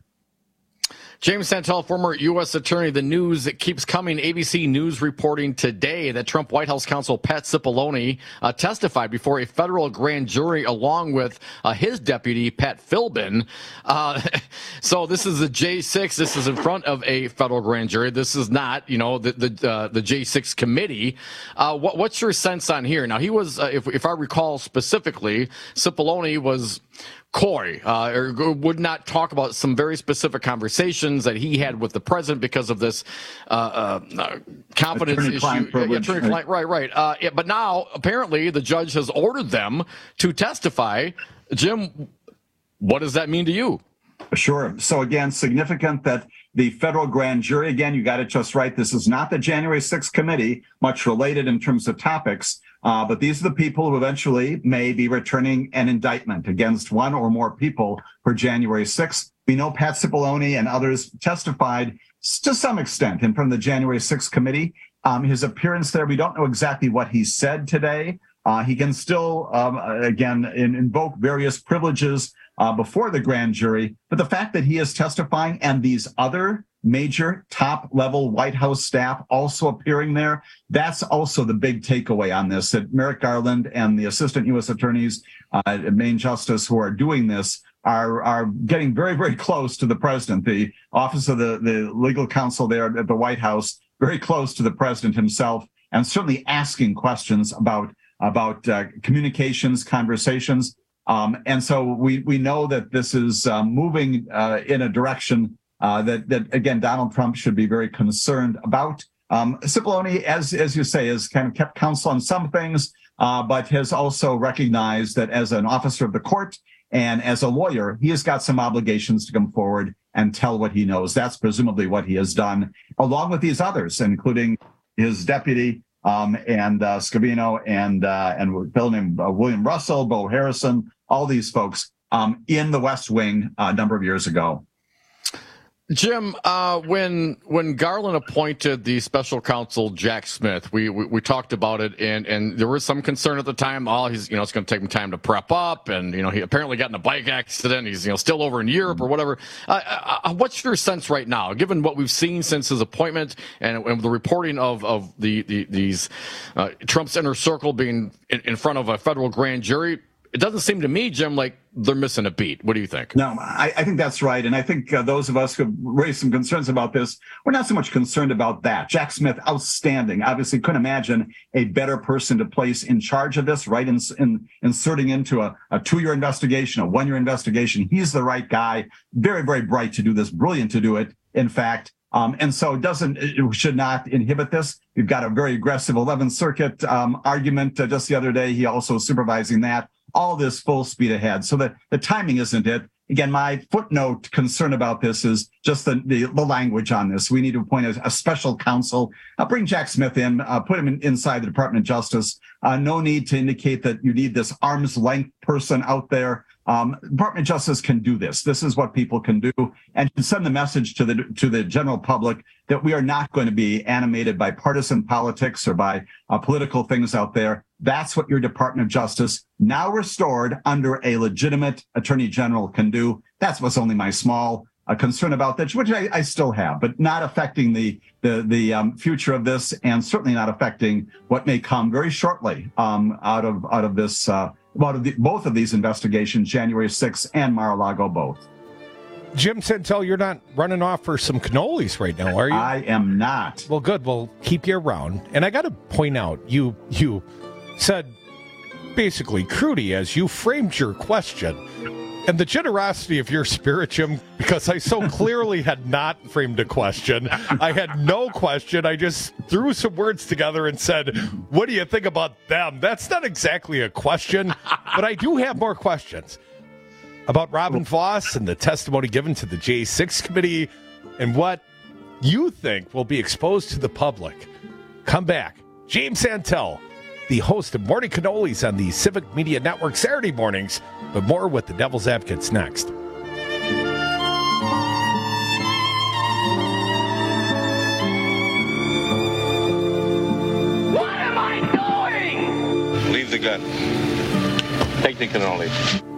James Santel, former U S attorney. The news that keeps coming. A B C News reporting today that Trump White House counsel Pat Cipollone uh, testified before a federal grand jury along with uh, his deputy, Pat Philbin. Uh, so this is the J six. This is in front of a federal grand jury. This is not, you know, the the, uh, the J six committee. Uh, what, what's your sense on here? Now, he was, uh, if, if I recall specifically, Cipollone was coy, uh, or would not talk about some very specific conversations that he had with the president because of this uh, uh, confidence issue. Attorney-client, right, right. Uh, yeah, but now, apparently, the judge has ordered them to testify. Jim, what does that mean to you? Sure. So, again, significant that the federal grand jury, again, you got it just right. This is not the January sixth committee, much related in terms of topics. Uh, but these are the people who eventually may be returning an indictment against one or more people for January sixth. We know Pat Cipollone and others testified to some extent in front of the January sixth committee. Um, his appearance there, we don't know exactly what he said today. Uh, he can still, um, again, in, invoke various privileges uh, before the grand jury. But the fact that he is testifying and these other major top-level White House staff also appearing there, that's also the big takeaway on this, that Merrick Garland and the assistant U S attorneys, uh, Main Justice, who are doing this are are getting very, very close to the president. The office of the, the legal counsel there at the White House, very close to the president himself, and certainly asking questions about, about uh, communications, conversations. Um, and so we, we know that this is uh, moving uh, in a direction Uh, that, that again, Donald Trump should be very concerned about. Um, Cipollone, as as you say, has kind of kept counsel on some things, uh, but has also recognized that as an officer of the court and as a lawyer, he has got some obligations to come forward and tell what he knows. That's presumably what he has done, along with these others, including his deputy um, and uh, Scavino and uh, and a fellow named uh, William Russell, Bo Harrison, all these folks um, in the West Wing uh, a number of years ago. Jim, uh, when when Garland appointed the special counsel Jack Smith, we, we we talked about it, and and there was some concern at the time. Oh, he's you know it's going to take him time to prep up, and you know he apparently got in a bike accident. He's you know still over in Europe or whatever. Uh, uh, what's your sense right now, given what we've seen since his appointment and, and the reporting of of the, the these uh, Trump's inner circle being in, in front of a federal grand jury? It doesn't seem to me, Jim, like they're missing a beat. What do you think? No, I, I think that's right. And I think uh, those of us who raised some concerns about this, we're not so much concerned about that. Jack Smith, outstanding. Obviously, couldn't imagine a better person to place in charge of this, right? In, in inserting into a, a two-year investigation, a one-year investigation. He's the right guy. Very, very bright to do this. Brilliant to do it, in fact. Um, and so it doesn't, it should not inhibit this. We've got a very aggressive eleventh Circuit um, argument uh, just the other day. He also supervising that. All this full speed ahead. So the, the timing isn't it. Again, my footnote concern about this is just the, the, the language on this. We need to appoint a, a special counsel. I'll bring Jack Smith in, uh, put him in, inside the Department of Justice. Uh, no need to indicate that you need this arm's length person out there. Um, Department of Justice can do this. This is what people can do, and can send the message to the to the general public that we are not going to be animated by partisan politics or by uh, political things out there. That's what your Department of Justice, now restored under a legitimate attorney general, can do. That's what's only my small uh, concern about that, which I, I still have, but not affecting the the the um, future of this, and certainly not affecting what may come very shortly um, out of out of this. Uh, Out of the, both of these investigations, January sixth and Mar-a-Lago both. Jim Santel, you're not running off for some cannolis right now, are you? I am not. Well, good. We'll keep you around. And I got to point out, you you said basically Crudy as you framed your question. And the generosity of your spirit, Jim, because I so clearly had not framed a question. I had no question. I just threw some words together and said, what do you think about them? That's not exactly a question, but I do have more questions about Robin Vos and the testimony given to the J six committee and what you think will be exposed to the public. Come back. James Santel, the host of Morning Cannolis on the Civic Media Network Saturday mornings, but more with the Devil's Advocates next. What am I doing? Leave the gun. Take the cannoli.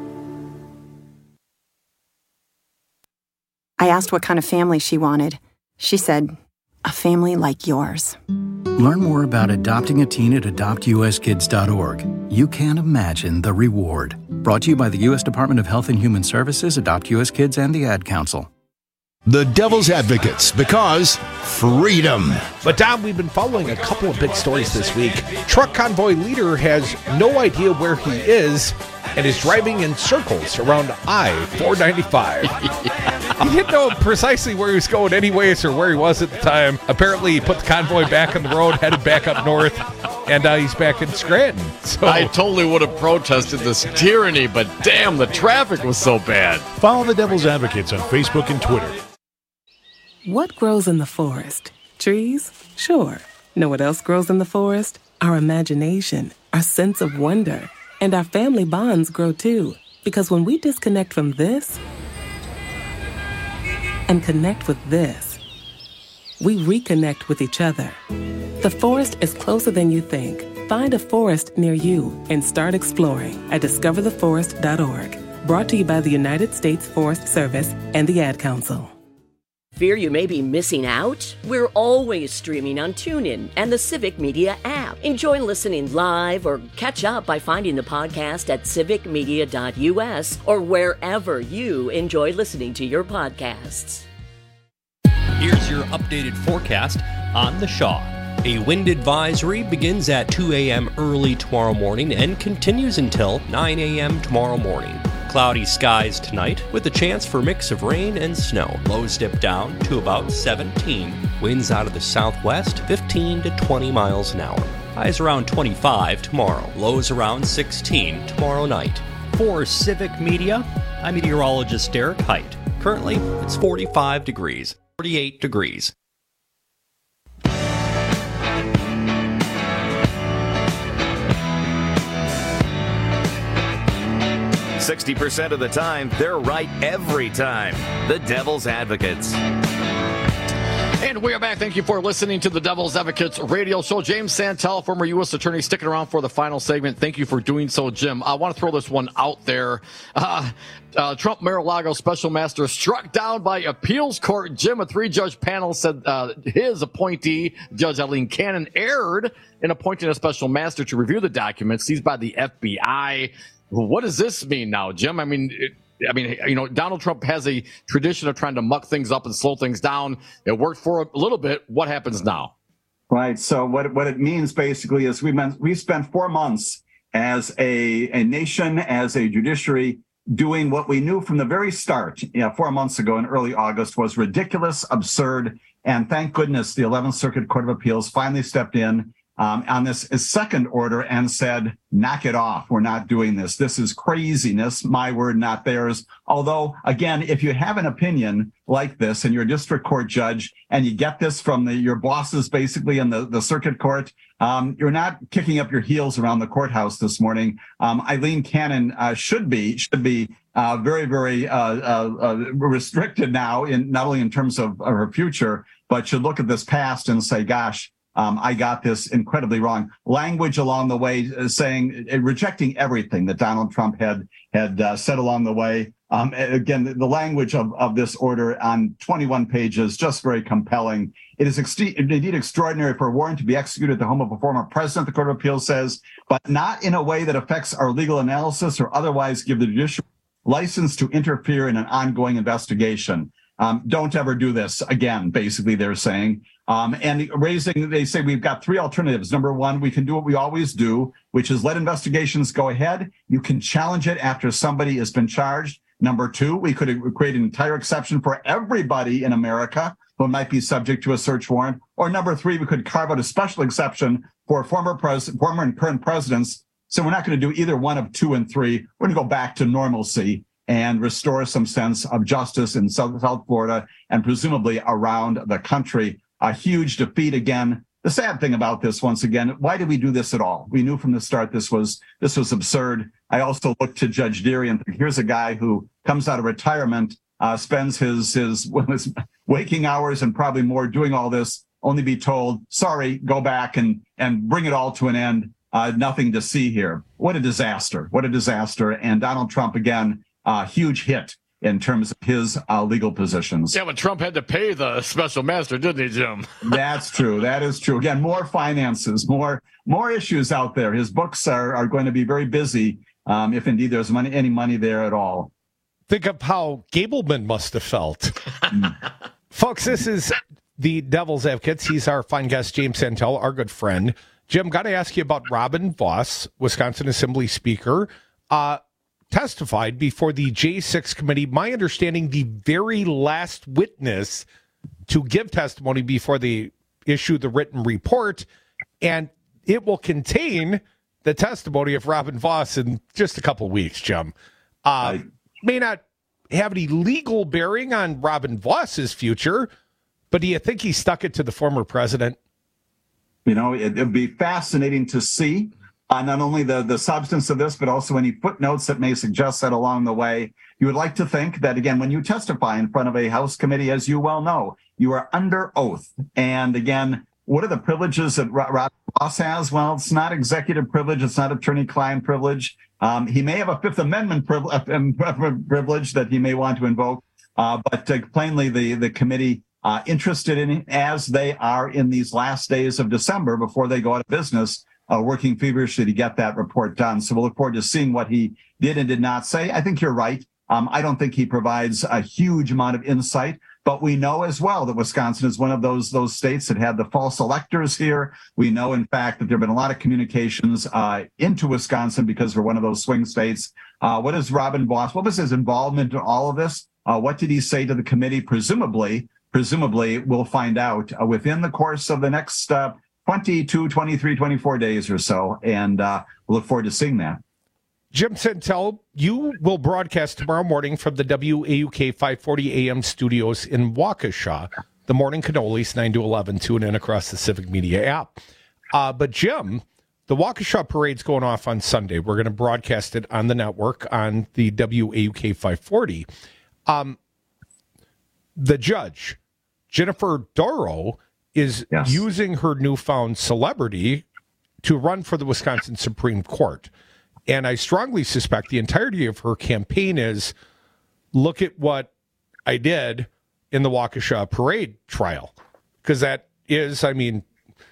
I asked what kind of family she wanted. She said, a family like yours. Learn more about adopting a teen at adopt u s kids dot org. You can't imagine the reward. Brought to you by the U S Department of Health and Human Services, Adopt U S Kids, and the Ad Council. The Devil's Advocates, because freedom. But, Dom, we've been following a couple of big stories this week. Truck convoy leader has no idea where he is and is driving in circles around I four ninety-five. He didn't know precisely where he was going anyways or where he was at the time. Apparently, he put the convoy back on the road, headed back up north, and uh, he's back in Scranton. So I totally would have protested this tyranny, but damn, the traffic was so bad. Follow the Devil's Advocates on Facebook and Twitter. What grows in the forest? Trees? Sure. Know what else grows in the forest? Our imagination, our sense of wonder, and our family bonds grow too. Because when we disconnect from this and connect with this, we reconnect with each other. The forest is closer than you think. Find a forest near you and start exploring at discover the forest dot org. Brought to you by the United States Forest Service and the Ad Council. Fear you may be missing out? We're always streaming on TuneIn and the Civic Media app. Enjoy listening live or catch up by finding the podcast at civic media dot u s or wherever you enjoy listening to your podcasts. Here's your updated forecast on the Shaw. A wind advisory begins at two a.m. early tomorrow morning and continues until nine a.m. tomorrow morning. Cloudy skies tonight with a chance for a mix of rain and snow. Lows dip down to about seventeen. Winds out of the southwest fifteen to twenty miles an hour. Highs around twenty-five tomorrow. Lows around sixteen tomorrow night. For Civic Media, I'm meteorologist Derek Height. Currently, it's forty-five degrees. forty-eight degrees. sixty percent of the time, they're right every time. The Devil's Advocates. And we are back. Thank you for listening to the Devil's Advocates radio show. James Santel, former U S attorney, sticking around for the final segment. Thank you for doing so, Jim. I want to throw this one out there. Uh, uh, Trump Mar-a-Lago special master struck down by appeals court. Jim, a three-judge panel said uh, his appointee, Judge Eileen Cannon, erred in appointing a special master to review the documents seized by the F B I. What does this mean now, Jim? I mean, it, I mean, you know, Donald Trump has a tradition of trying to muck things up and slow things down. It worked for a little bit. What happens now? Right. So what what it means basically is we meant we spent four months as a a nation, as a judiciary, doing what we knew from the very start, you know, four months ago in early August was ridiculous, absurd, and thank goodness the eleventh Circuit Court of Appeals finally stepped in Um, on this second order and said, knock it off. We're not doing this. This is craziness. My word, not theirs. Although, again, if you have an opinion like this and you're a district court judge and you get this from the, your bosses basically in the, the circuit court, um, you're not kicking up your heels around the courthouse this morning. Um, Eileen Cannon uh, should be should be uh, very, very uh, uh, uh, restricted now, in not only in terms of, of her future, but should look at this past and say, gosh, Um, I got this incredibly wrong. Language along the way uh, saying, uh, rejecting everything that Donald Trump had had uh, said along the way. Um, again, the, the language of, of this order on twenty-one pages, just very compelling. It is ex- indeed extraordinary for a warrant to be executed at the home of a former president, the Court of Appeals says, but not in a way that affects our legal analysis or otherwise give the judicial license to interfere in an ongoing investigation. Um, don't ever do this again, basically, they're saying. Um, and raising, they say we've got three alternatives. Number one, we can do what we always do, which is let investigations go ahead. You can challenge it after somebody has been charged. Number two, we could create an entire exception for everybody in America who might be subject to a search warrant. Or number three, we could carve out a special exception for former pres- former and current presidents. So we're not going to do either one of two and three. We're going to go back to normalcy and restore some sense of justice in South, South Florida and presumably around the country. A huge defeat again. The sad thing about this, once again, why did we do this at all? We knew from the start this was this was absurd. I also looked to Judge Deary and think, here's a guy who comes out of retirement, uh, spends his, his his waking hours and probably more doing all this, only be told, sorry, go back and and bring it all to an end. Uh, nothing to see here. What a disaster. What a disaster. And Donald Trump, again, a uh, huge hit in terms of his uh, legal positions. Yeah, but Trump had to pay the special master, didn't he, Jim? That's true. That is true. Again, more finances, more more issues out there. His books are, are going to be very busy, um, if indeed there's money, any money there at all. Think of how Gableman must have felt. Folks, this is the Devil's Advocates. He's our fine guest, James Santel, our good friend. Jim, got to ask you about Robin Vos, Wisconsin Assembly Speaker. Uh, testified before the J six committee. My understanding, the very last witness to give testimony before they issue the written report, and it will contain the testimony of Robin Vos in just a couple of weeks, Jim. Uh, may not have any legal bearing on Robin Vos's future, but do you think he stuck it to the former president? You know, it would be fascinating to see. Uh, not only the, the substance of this, but also any footnotes that may suggest that along the way. You would like to think that, again, when you testify in front of a House committee, as you well know, you are under oath. And again, what are the privileges that Rob Boss has? Well, it's not executive privilege. It's not attorney-client privilege. Um, he may have a Fifth Amendment privilege, privilege that he may want to invoke, uh, but uh, plainly the, the committee uh, interested in it as they are in these last days of December before they go out of business, uh, working feverishly to get that report done. So we'll look forward to seeing what he did and did not say. I think you're right. Um, I don't think he provides a huge amount of insight. But we know as well that Wisconsin is one of those those states that had the false electors here. We know, in fact, that there have been a lot of communications uh, into Wisconsin because we're one of those swing states. Uh, what is Robin Boss? What was his involvement in all of this? Uh, what did he say to the committee? Presumably, presumably, we'll find out uh, within the course of the next uh, twenty-two, twenty-three, twenty-four days or so. And uh, we'll look forward to seeing that. Jim Santel, you will broadcast tomorrow morning from the W A U K five forty A M studios in Waukesha. The Morning Cannolis, nine to eleven, tune in across the Civic Media app. Uh, but Jim, the Waukesha parade's going off on Sunday. We're going to broadcast it on the network on the W A U K five forty. Um, the judge, Jennifer Dorow, is yes. using her newfound celebrity to run for the Wisconsin Supreme Court. And I strongly suspect the entirety of her campaign is, look at what I did in the Waukesha parade trial. Because that is, I mean,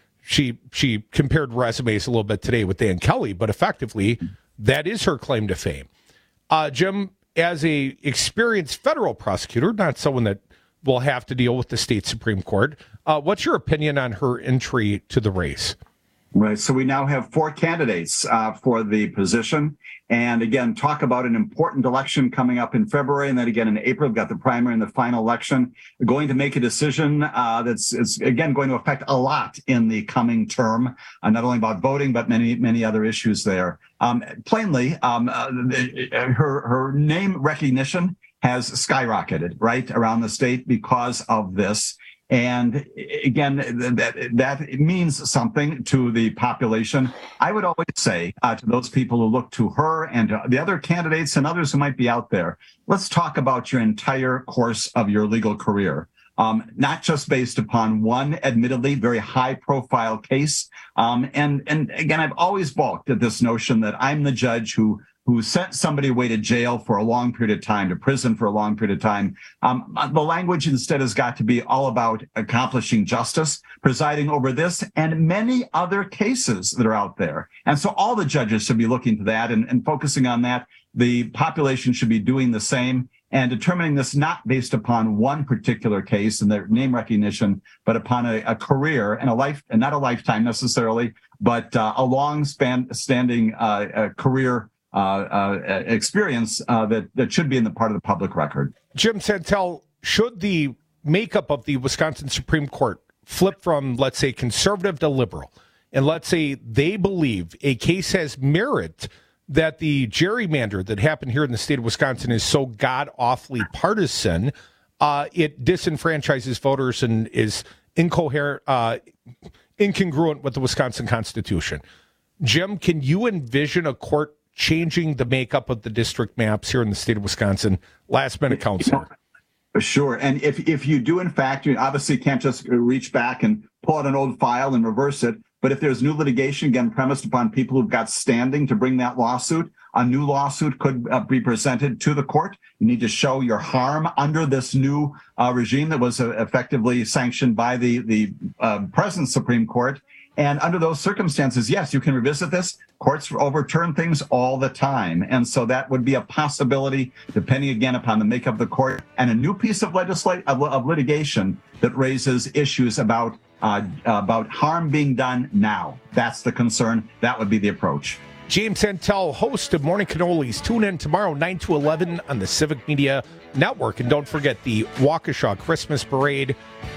she she compared resumes a little bit today with Dan Kelly, but effectively, that is her claim to fame. Uh, Jim, as a experienced federal prosecutor, not someone that will have to deal with the state Supreme Court, uh, what's your opinion on her entry to the race? Right. So we now have four candidates uh, for the position. And again, talk about an important election coming up in February. And then again in April, we've got the primary and the final election. We're going to make a decision uh, that's, it's, again, going to affect a lot in the coming term, uh, not only about voting, but many, many other issues there. Um, plainly, um, uh, the, her, her name recognition has skyrocketed, right, around the state because of this. And again, that that means something to the population. I would always say uh, to those people who look to her and to the other candidates and others who might be out there, let's talk about your entire course of your legal career, um, not just based upon one, admittedly, very high-profile case. Um, and and again, I've always balked at this notion that I'm the judge who who sent somebody away to jail for a long period of time, to prison for a long period of time. Um, the language instead has got to be all about accomplishing justice, presiding over this and many other cases that are out there. And so all the judges should be looking to that and, and focusing on that. The population should be doing the same and determining this not based upon one particular case and their name recognition, but upon a, a career and a life, and not a lifetime necessarily, but uh, a long span standing uh, a career Uh, uh, experience uh, that, that should be in the part of the public record. Jim Santel, should the makeup of the Wisconsin Supreme Court flip from, let's say, conservative to liberal, and let's say they believe a case has merit, that the gerrymander that happened here in the state of Wisconsin is so god-awfully partisan, uh, it disenfranchises voters and is incoherent, uh, incongruent with the Wisconsin Constitution. Jim, can you envision a court changing the makeup of the district maps here in the state of Wisconsin? Last minute, Counselor. Sure. And if, if you do, in fact, you obviously can't just reach back and pull out an old file and reverse it. But if there's new litigation, again, premised upon people who've got standing to bring that lawsuit, a new lawsuit could uh, be presented to the court. You need to show your harm under this new uh, regime that was uh, effectively sanctioned by the, the uh, present Supreme Court. And under those circumstances, yes, you can revisit this. Courts overturn things all the time. And so that would be a possibility, depending again upon the makeup of the court, and a new piece of legislation of, of litigation that raises issues about uh, about harm being done now. That's the concern. That would be the approach. James Santel, host of Morning Cannolis. Tune in tomorrow, nine to eleven on the Civic Media Network. And don't forget the Waukesha Christmas Parade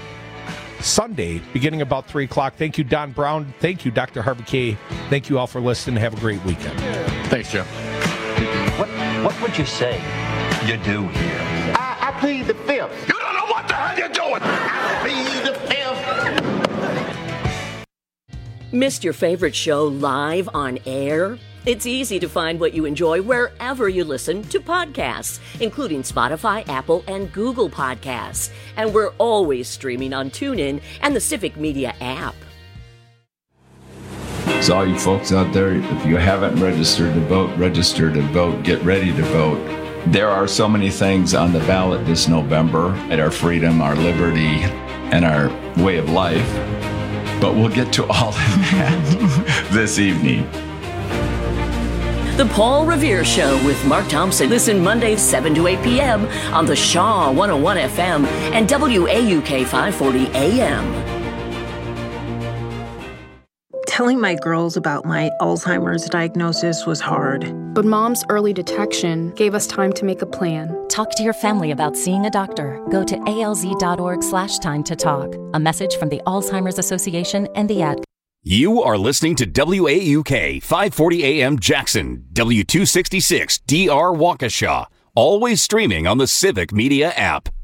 Sunday, beginning about three o'clock. Thank you, Don Brown. Thank you, Doctor Harvey K. Thank you all for listening. Have a great weekend. Thanks, Jim. What, what would you say you do here? I, I plead the fifth. You don't know what the hell you're doing. I plead the fifth. Missed your favorite show live on air? It's easy to find what you enjoy wherever you listen to podcasts, including Spotify, Apple, and Google Podcasts. And we're always streaming on TuneIn and the Civic Media app. So all you folks out there, if you haven't registered to vote, register to vote, get ready to vote. There are so many things on the ballot this November at our freedom, our liberty, and our way of life. But we'll get to all of that this evening. The Paul Revere Show with Mark Thompson. Listen Mondays seven to eight p.m. on the Shaw one oh one F M and W A U K five forty A M. Telling my girls about my Alzheimer's diagnosis was hard. But Mom's early detection gave us time to make a plan. Talk to your family about seeing a doctor. Go to alz.org slash time to talk. A message from the Alzheimer's Association and the ad. You are listening to W A U K five forty A M Jackson, W two sixty-six D R Waukesha. Always streaming on the Civic Media app.